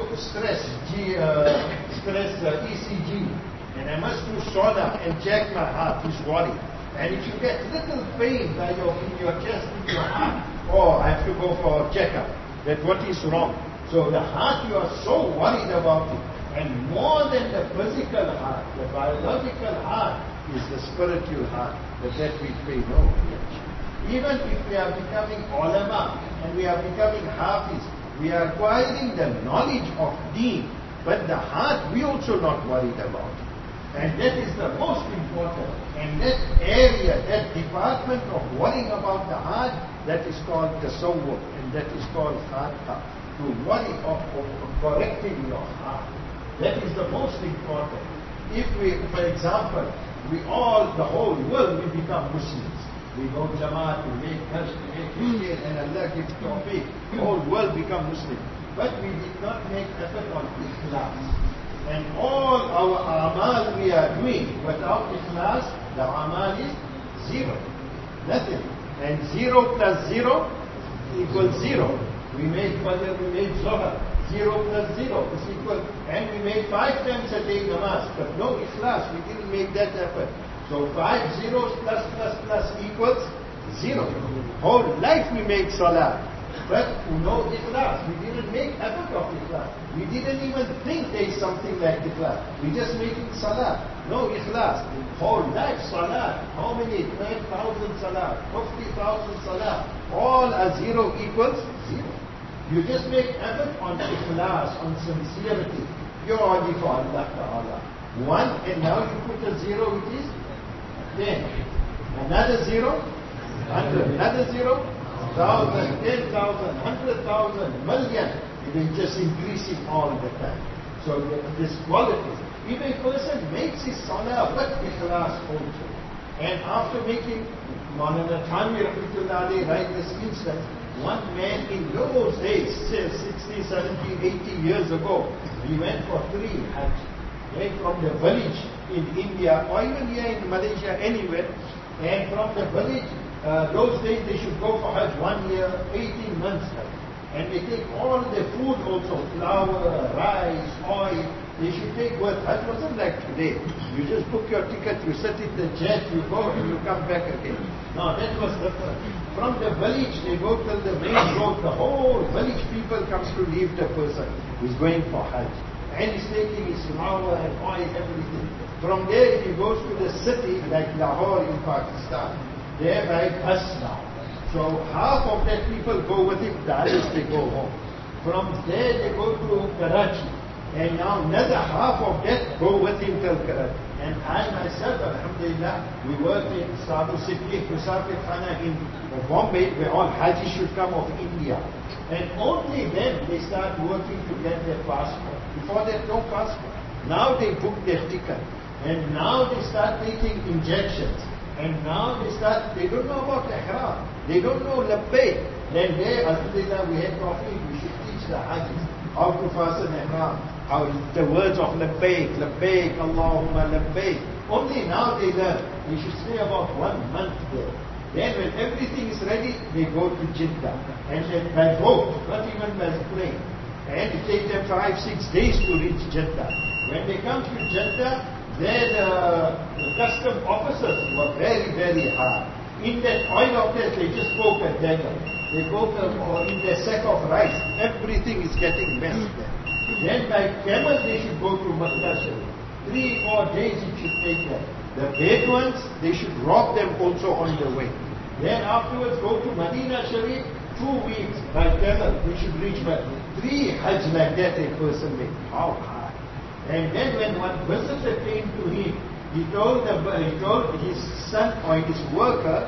Speaker 2: ECG. And I must do sauna and check my heart, his body. And if you get little pain in your chest, in your heart, oh, I have to go for a checkup. That what is wrong. So the heart, you are so worried about it. And more than the physical heart, the biological heart is the spiritual heart. That we pay no attention. Even if we are becoming ulama and we are becoming hafiz, we are acquiring the knowledge of deen, but the heart we also not worried about. And that is the most important. And that area, that department of worrying about the heart, that is called tasawwur, and that is called kharqa. To worry of correcting your heart. That is the most important. If we, for example, the whole world will become Muslims. We go Jamaat, we make Hajj, we make Hijjah, and Allah gives tawfiq. The whole world become Muslim. But we did not make effort on Ikhlas. And all our amal we are doing without Ikhlas, the amal is zero. Nothing. And 0 plus 0 equals 0. We make Fajr, we make Zohar. 0 plus 0 is equal. And we made 5 times a day namaz. But no Ikhlas, we didn't make that effort. So 5 zeros plus equals 0. Whole life we made salah. But no Ikhlas. We didn't make effort of Ikhlas. We didn't even think there is something like Ikhlas. We just making salah. No Ikhlas. Whole life salah. How many? 10,000 salah. 50,000 salah. All are 0 equals 0. You just make effort on Ikhlas, on sincerity. Purely for Allah Ta'ala. 1 and now you put a 0 which is 10. Another 0, 100. Another 0, 1,000, 10,000, 100,000, million. It is just increasing all the time. So this quality. If a person makes his salah with Ikhlas also, and after making Maulana Thanvi Rahmatullah alayhi write this instance, one man in those days, 60, 70, 80 years ago, he went for 3 Hajj. Right from the village in India or even here in Malaysia, anywhere. And from the village, those days they should go for Hajj 1 year, 18 months. And they take all the food also, flour, rice, oil. They should take with Hajj. Wasn't like today. You just book your ticket, you sit in the jet, you go and you come back again. No, that was different. From the village, they go till the main road. The whole village people comes to leave the person who's going for Hajj. And he's taking his flour and oil, everything. From there, he goes to the city, like Lahore in Pakistan. There by bus now. So half of that people go with him, the others they go home. From there, they go to Karachi. And now another half of that go with him till Karat. And I myself, alhamdulillah, we work in Sabu Siddiq, Musafir Khana in Bombay, where all Hajis should come of India. And only then they start working to get their passport. Before that, no passport. Now they book their ticket. And now they start taking injections. And now they don't know about ihram. They don't know labbaik. Then there, alhamdulillah, we had coffee. We should teach the Hajis how to fasten ihram. How the words of labbaik, labbaik, Allahumma labbaik. Only now they learn. We should stay about 1 month there. Then when everything is ready, they go to Jeddah. And then by boat, not even by plane. And it takes them 5-6 days to reach Jeddah. When they come to Jeddah, then the custom officers were very, very hard. In that oil of that, they just poke a dagger. They poke in their sack of rice. Everything is getting messed there. Then by camel they should go to Makkah Sharif. 3-4 days it should take them. The Bedouins, they should rob them also on the way. Then afterwards go to Medina Sharif, 2 weeks by camel, they should reach by 3 Hajj like that a person made. How hard. And then when one visitor came to him, he told his son or his worker,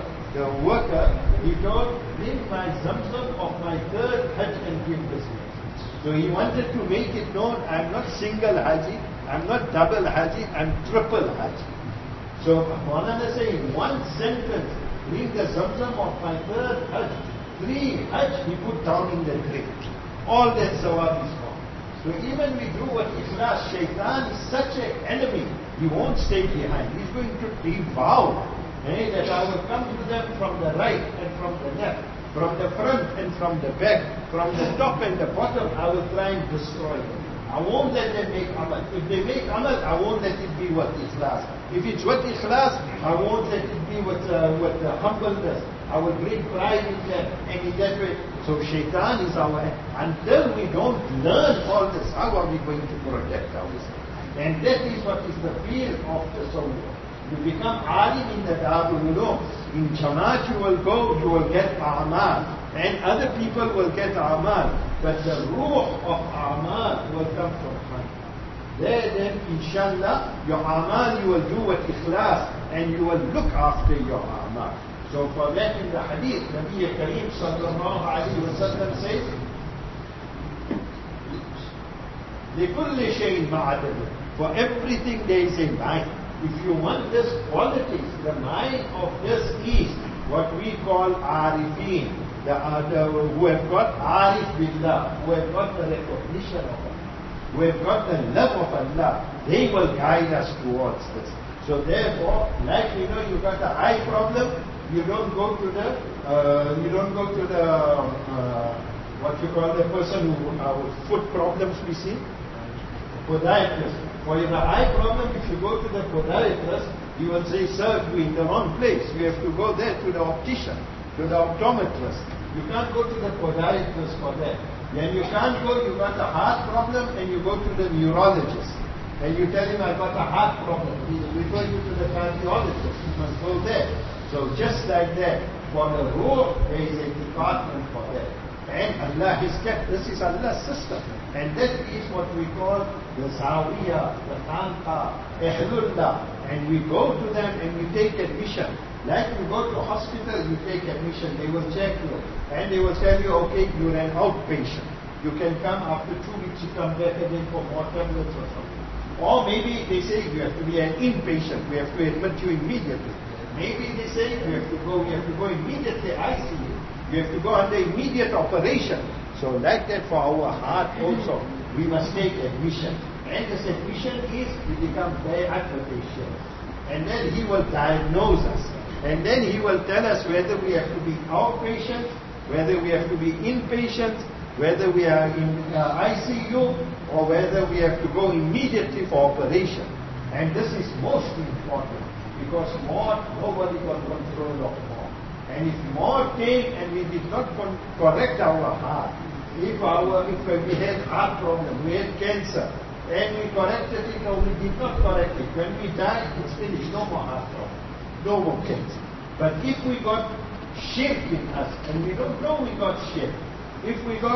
Speaker 2: he told, bring my zamzam of my 3rd Hajj and give this man. So he wanted to make it known, I'm not single Haji, I'm not double Haji, I'm triple Haji. So Maulana say in one sentence, bring the zamzam of my 3rd Hajj, 3 Hajj he put down in the grave. All that sawab is gone. So even we do what ikhlas, shaitan is such an enemy, he won't stay behind. He's going to devour. That I will come to them from the right and from the left, from the front and from the back, from the top and the bottom, I will try and destroy them. I won't let them make amal. If they make amal, I won't let it be with ikhlas. If it's with ikhlas, I won't let it be with humbleness. I will bring pride in them, and in that way. So shaitan is our end. Until we don't learn all this, how are we going to protect ourselves? And that is what is the field of the soul. You become alim in the Darul Ulum. In Jamaat you will go, you will get a'mal. And other people will get a'mal. But the ruh of a'mal will come from Khan. There then, inshallah, your a'mal you will do with ikhlas. And you will look after your a'mal. So for that in the hadith, Nabi Kareem sallallahu alayhi wa sallam says, لِكُلِّ شَيْءٍ مَعَدَدٍ. For everything there is a line. If you want this qualities, the mind of this is what we call arifin, who have got arif billah, who have got the recognition of Allah, who have got the love of Allah, they will guide us towards this. So therefore, like you got the eye problem, you don't go to the, what you call the person who foot problems we see, podiatrist. For the eye problem, if you go to the podiatrist, he will say, sir, you're in the wrong place. You have to go there to the optician, to the optometrist. You can't go to the podiatrist for that. Then you can't go, you got a heart problem, and you go to the neurologist. And you tell him, I got a heart problem. He will refer you to the cardiologist. You must go there. So just like that, for the ruh, there is a department for that. And Allah has kept, this is Allah's system. And that is what we call the Zawiyah, the Khanqa, Ahlullah. And we go to them and we take admission. Like you go to a hospital, you take admission, they will check you. And they will tell you, okay, you're an outpatient. You can come after 2 weeks, you come back again for more tablets or something. Or maybe they say you have to be an inpatient, we have to admit you immediately. Maybe they say we have to go immediately ICU. You have to go under immediate operation. So like that for our heart also, we must take admission. And this admission is we become bay'at with a sheikh. And then he will diagnose us. And then he will tell us whether we have to be outpatient, whether we have to be inpatient, whether we are in ICU, or whether we have to go immediately for operation. And this is most important. Because more, nobody got control of more. And if more came and we did not correct our heart, if we had heart problem, we had cancer, and we corrected it or we did not correct it, when we died, it's finished, no more heart problem, no more cancer. But if we got shirk in us, and we don't know we got shirk, if we got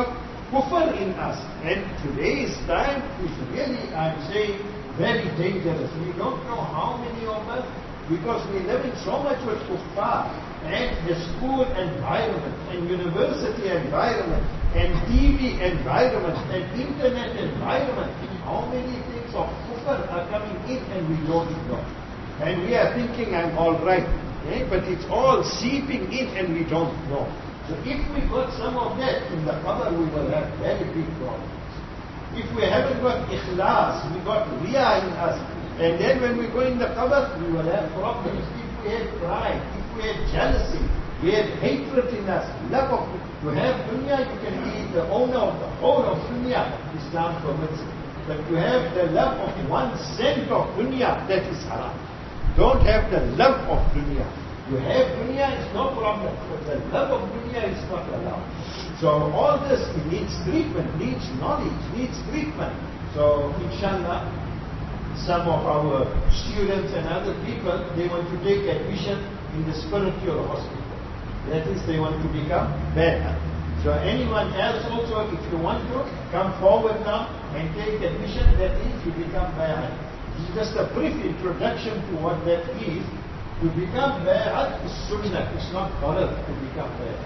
Speaker 2: kufr in us. And today's time is really, I'm saying, very dangerous. We don't know how many of us, because we live in so much with kuffar, and the school environment, and university environment, and TV environment, and internet environment. How many things of kufr are coming in and we don't know. And we are thinking, I'm all right. But it's all seeping in and we don't know. So if we got some of that in the qabr, we will have very big problems. If we haven't got ikhlas, we got riyah in us, and then when we go in the qabr, we will have problems. If we had pride, if we had jealousy, we had hatred in us, love of to have dunya, you can be the owner of the whole of dunya, Islam permits it. But to have the love of 1 cent of dunya, that is haram. Don't have the love of dunya. You have dunya, it's no problem. But the love of dunya is not allowed. So all this needs treatment, needs knowledge, needs treatment. So inshallah, some of our students and other people, they want to take admission in the spiritual hospital. That is, they want to become better. So anyone else also, if you want to, come forward now and take admission. That is, you become better. This is just a brief introduction to what that is. To become bay'at is sunnah, it's not farad to become bay'at.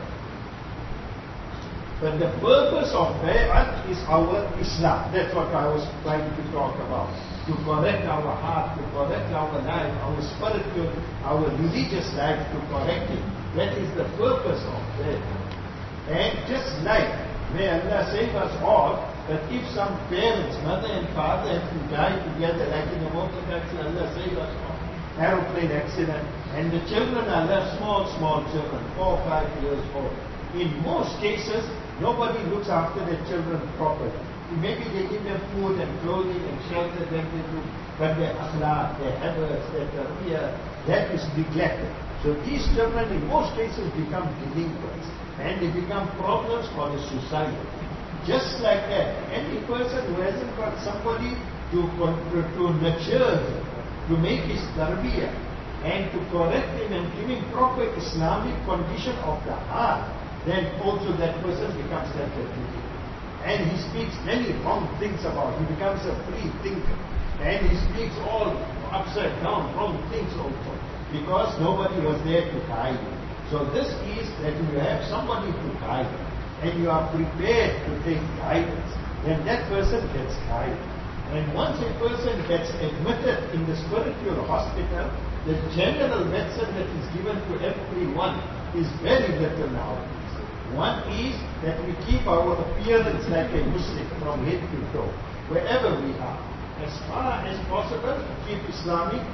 Speaker 2: But the purpose of bay'at is our Islam. That's what I was trying to talk about. To correct our heart, to correct our life, our spiritual, our religious life, to correct it. That is the purpose of bay'at. And just like, may Allah save us all, that if some parents, mother and father, have to die together, like in a motor taxi, Allah save us all. Aeroplane accident, and the children are left small children, 4 or 5 years old. In most cases, nobody looks after their children properly. Maybe they give them food and clothing and shelter, them they do, but their akhlaq, their habits, their tarbiyah, that is neglected. So these children in most cases become delinquents, and they become problems for the society. Just like that, any person who hasn't got somebody to nurture him, to make his tarbiyah and to correct him and give him proper Islamic condition of the heart, then also that person becomes like a thinker. And he speaks many wrong things about, he becomes a free thinker. And he speaks all upside down wrong things also, because nobody was there to guide him. So this is that you have somebody to guide him, and you are prepared to take guidance, then that person gets guided. And once a person gets admitted in the spiritual hospital, the general medicine that is given to everyone is very little nowadays. One is that we keep our appearance like a Muslim from head to toe, wherever we are. As far as possible, keep Islamic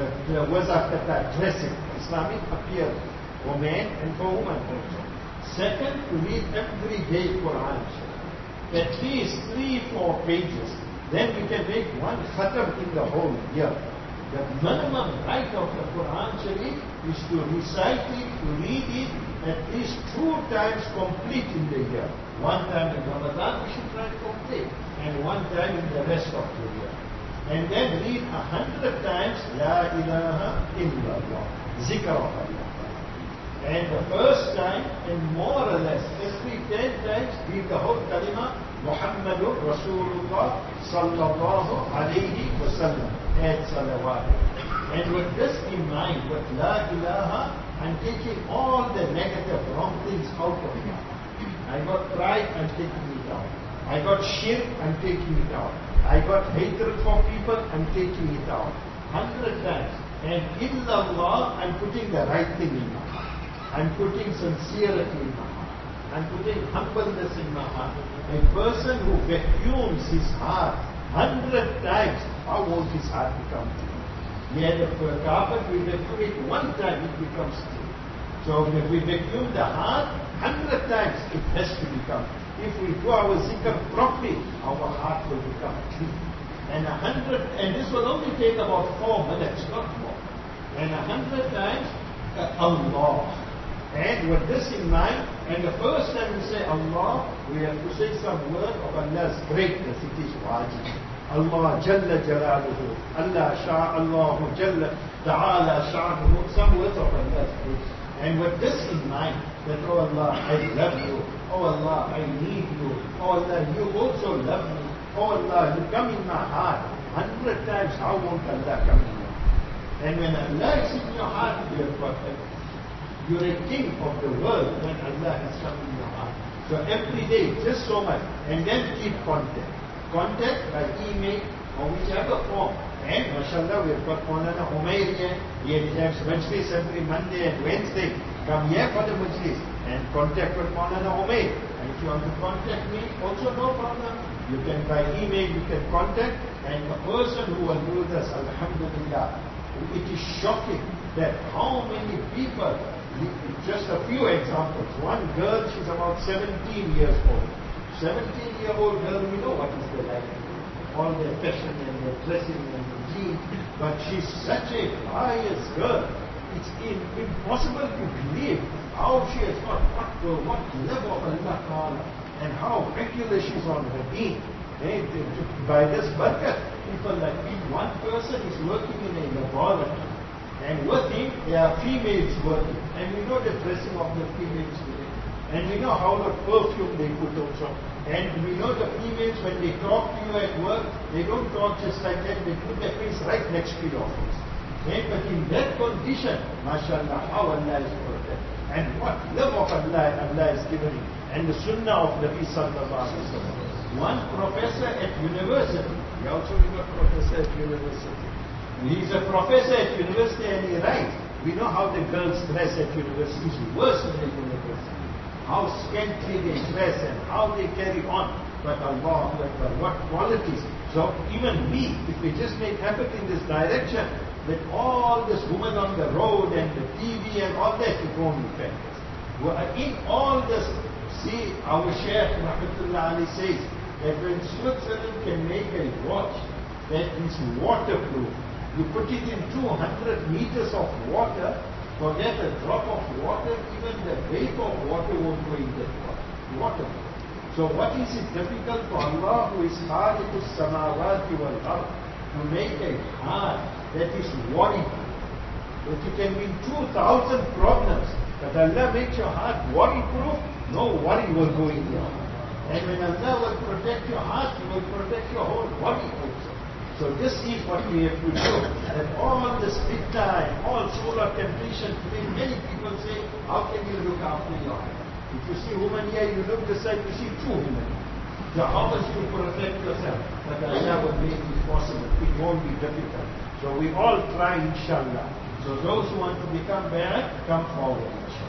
Speaker 2: dressing, Islamic appearance, for men and for women also. Second, to read every day Quran, at least 3-4 pages. Then we can make 1 khatam in the whole year. The minimum right of the Quran Sharif is to recite it, to read it at least 2 times complete in the year. 1 time in Ramadan we should try to complete, and 1 time in the rest of the year. And then read 100 times La ilaha illallah, zikr of Allah. And the first time, and more or less, every 10 times, read the whole kalima, Muhammadur Rasulullah sallallahu alayhi wa sallam. Add salawat. And with this in mind, with La ilaha, I'm taking all the negative, wrong things out of me. I got pride, I'm taking it out. I got shirk, I'm taking it out. I got hatred for people, I'm taking it out. 100 times. And illallah, I'm putting the right thing in my heart. I'm putting sincerity in my heart. I'm putting humbleness in my heart. A person who vacuums his heart 100 times, how won't his heart become clean? We had a carpet, we vacuum it 1 time, it becomes clean. So if we vacuum the heart 100 times, it has to become. If we do our zikr properly, our heart will become clean. And this will only take about 4 minutes, not more. And 100 times, Allah. And with this in mind, and the first time we say Allah, we have to say some word of Allah's greatness. It is wajib. Allah Jalla Jalaluhu, Allah Sha'Allahu Jalla Ta'ala Sha'nuhu, some words of Allah's greatness. And with this in mind, that, oh Allah, I love you. Oh Allah, I need you. Oh Allah, you also love me. Oh Allah, you come in my heart 100 times. How won't Allah come in your heart? And when Allah is in your heart, you are perfect. You're a king of the world when Allah has come in your heart. So every day, just so much. And then keep contact. Contact by email or whichever form. And mashallah, we've got Maulana Umair here. He has Majlis every Monday and Wednesday. Come here for the Majlis and contact with Maulana Umair. And if you want to contact me, also no problem. You can by email, you can contact. And the person who will do this, alhamdulillah, it is shocking that how many people, just a few examples. One girl, she's about 17 years old. 17-year-old girl, we know what is the life. All their fashion and their dressing and the jeans. But she's such a pious girl. It's impossible to believe how she has got what level of Allah Ta'ala and how regular she's on her deen. By this barakah, people like me, one person is working in a laboratory. And with him, there are females working. And we know the dressing of the females today. And we know how the perfume they put also. And we know the females, when they talk to you at work, they don't talk just like that. They put their face right next to your face. But in that condition, mashallah, how Allah is perfect. And what love of Allah is given him. And the sunnah of Nabi sallallahu alaihi wasallam. One professor at university. We also got professor at university. He's a professor at university and he writes. We know how the girls dress at university. It's worse in the university. How scantily they dress and how they carry on. But Allah, what qualities. So even we, if we just make habit in this direction, that all this women on the road and the TV and all that, it won't affect us. In all this, see, our Shaykh Rahmatullah Ali says that when Switzerland can make a watch that is waterproof, you put it in 200 meters of water, forget a drop of water, even the vapor of water won't go in that water. So what is it difficult for Allah, who is Khaliqus Samawati wal Ard, to make a heart that is worry-proof? But you can win 2,000 problems, but Allah makes your heart worry-proof, no worry will go in your heart. And when Allah will protect your heart, He will protect your whole body also. So this is what we have to do. That all this fitna and all solar temptation, today many people say, how can you look after your heart? If you see woman here, you look this side, you see two women. So how much you protect yourself? But Allah will make it possible. It won't be difficult. So we all try, inshallah. So those who want to become bay'at, come forward, inshallah.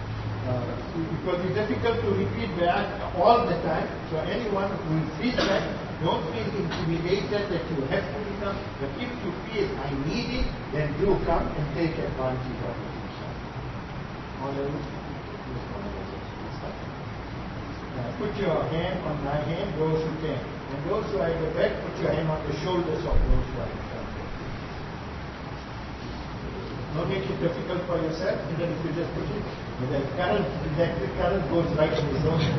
Speaker 2: It will be difficult to repeat bay'at all the time. So anyone who will feel that, don't feel intimidated that you have to become. But if you feel I need it, then do come and take advantage of it, inshallah. Put your hand on my hand, those who can. And those who are in the back, put your hand on the shoulders of those who are in front. Don't make it difficult for yourself, and then if you just put it, the electric current goes right in the zone.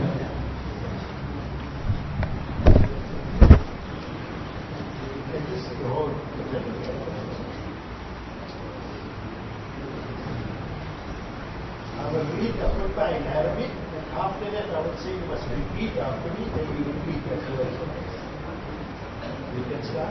Speaker 2: You can just hold the I will read the khutbah in Arabic. After that, I would say you must repeat after me, then you repeat as well. We can start.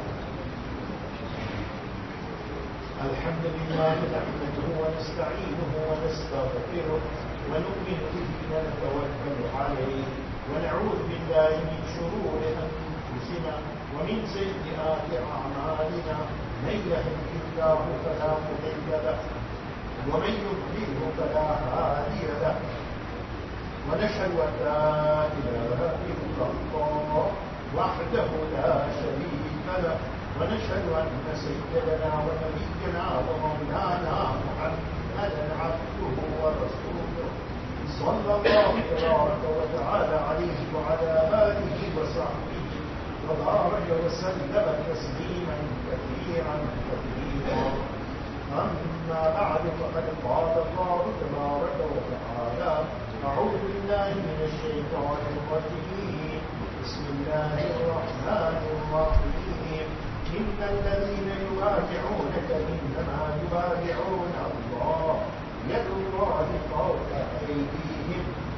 Speaker 2: الحمد لله نحمده ونستعينه ونستغفره ونؤمن به ونتوكل عليه ونعوذ بالله من شرور أنفسنا ومن سيئات أعمالنا من يهده الله فلا مضل له ومن يضلله فلا هادي له ونشهد أن لا إله إلا الله وحده لا شريك له ونشهد أن سيدنا ونبينا ومولانا محمدا عبده ورسوله صلى الله تبارك وتعالى عليه وعلى آله وصحبه وبارك وسلم تسليما كثيرا كثيرا أما بعد فقد قال الله تبارك وتعالى أعوذ بالله من الشيطان الرجيم بسم الله الرحمن الرحيم إن الذين يبايعونك إنما يبايعون الله يد الله فوق أيديهم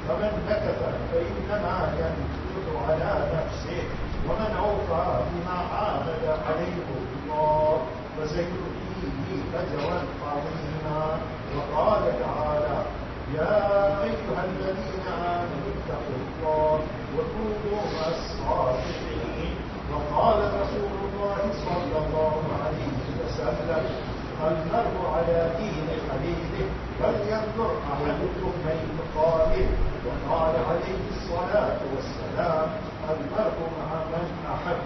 Speaker 2: فمن نكث فإنما ينكث على نفسه ومن أوفى بما عاهد عليه الله فسيؤتيه أجرا عظيما. وقال تعالى: يا أيها الذين آمنوا اتقوا الله وكونوا مع الصادقين. وقال رسول الله صلى الله عليه وسلم: المرء على دين خليله فلينظر أحدكم من يخالف. وقال عليه الصلاة والسلام: المرء مع من أحب.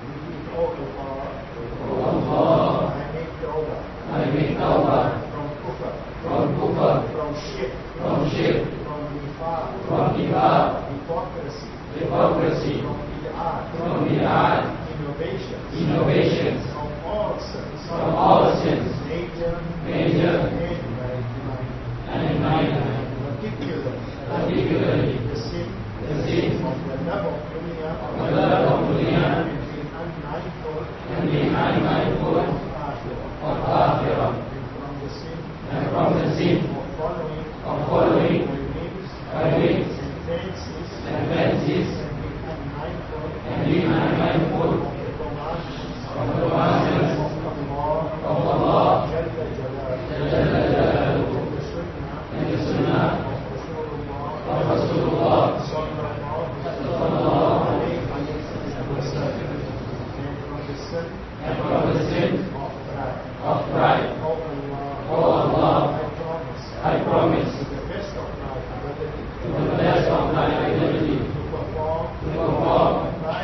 Speaker 3: I make tawbah from kufr, from shirk, from nifaq, hypocrisy, from bid'at, innovations, from all sins, major and minor, particularly the sin of the love of dunya and being unmindful of akhirah, and from the sin of following by whims and fancies, and being unmindful of the commandments of Allah Jalla Jalaluhu and the Sunnah of Rasulullah sallallahu alayhi wa sallam, and from the sin of pride. Oh Allah, I promise to the best of my ability to perform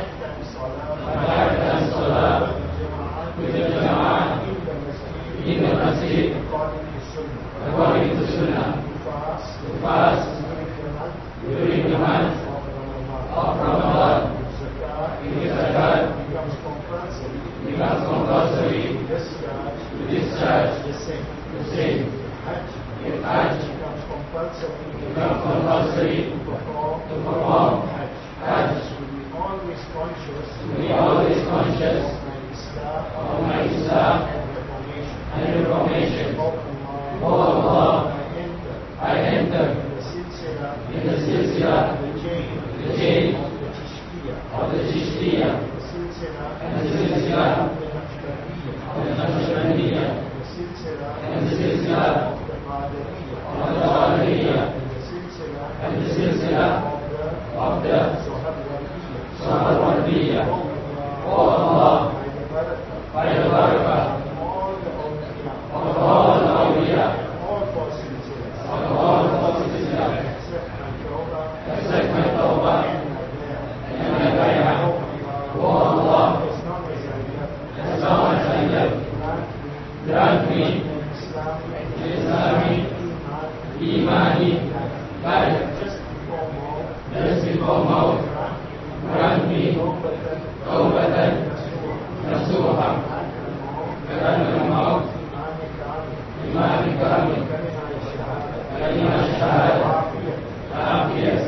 Speaker 3: 5 times salah with the jama'ah in the masjid according to sunnah, to fast during the month of Ramadan, if zakat becomes compulsory to discharge the same, if Hajj becomes compulsory to perform Hajj, to be always conscious of my Islam and reformation. Oh Allah, I enter in the silsila, the chain of the Chishtiya, and the silsila of the Naqshbandiyya, and the silsila of the Qadiriyya, and the silsila of the Saharwardiyya. Oh Allah, by the barakah of all the awliya, of all the silsila, accept my tawbah and my bay'ah. Oh Allah, as long as I live, grant me Islami, Imani, life, just before maut. Grant me tawbatan nasuha, grant me maut, imani kamil, kalima shahada, afiyas,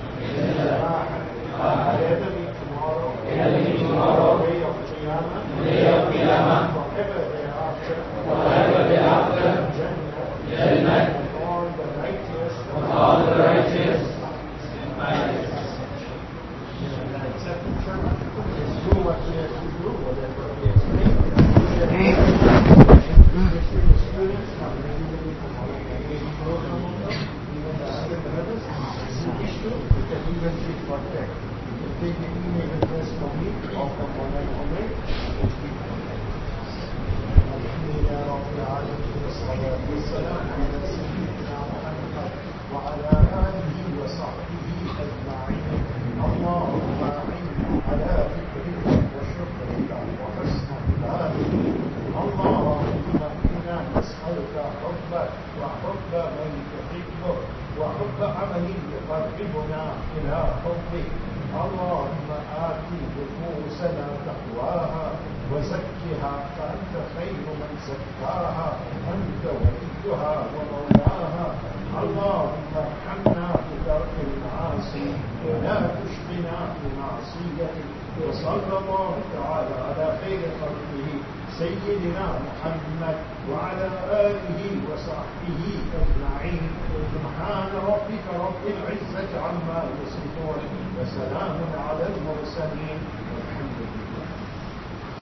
Speaker 3: tomorrow, day of Qiyamah, forever thereafter, Jannah, of all the righteous, and pious.
Speaker 2: Do what we have to do, whatever we explain. Students from even the other brothers who wish to, we can even be contact. Take the email address from me or from Moulana Omar. وعلى آله وصحبه أجمعين. اللهم أعنا على ذكرك وشكرك وحسن عبادتك. اللهم إنا نسألك حبك وحب من تحبه وحب عمل يقربنا إلى حبك. اللهم آت نفوسنا تقواها وزكها فأنت خير من زكاها، أنت وليها ومولاها. اللهم ارحمنا بترك المعاصي ولا تشقنا بمعصيتك. وصلى الله تعالى على خير خلقه سيدنا محمد وعلى آله وصحبه أجمعين. سبحان ربك رب العزة عما يصفون وسلام على المرسلين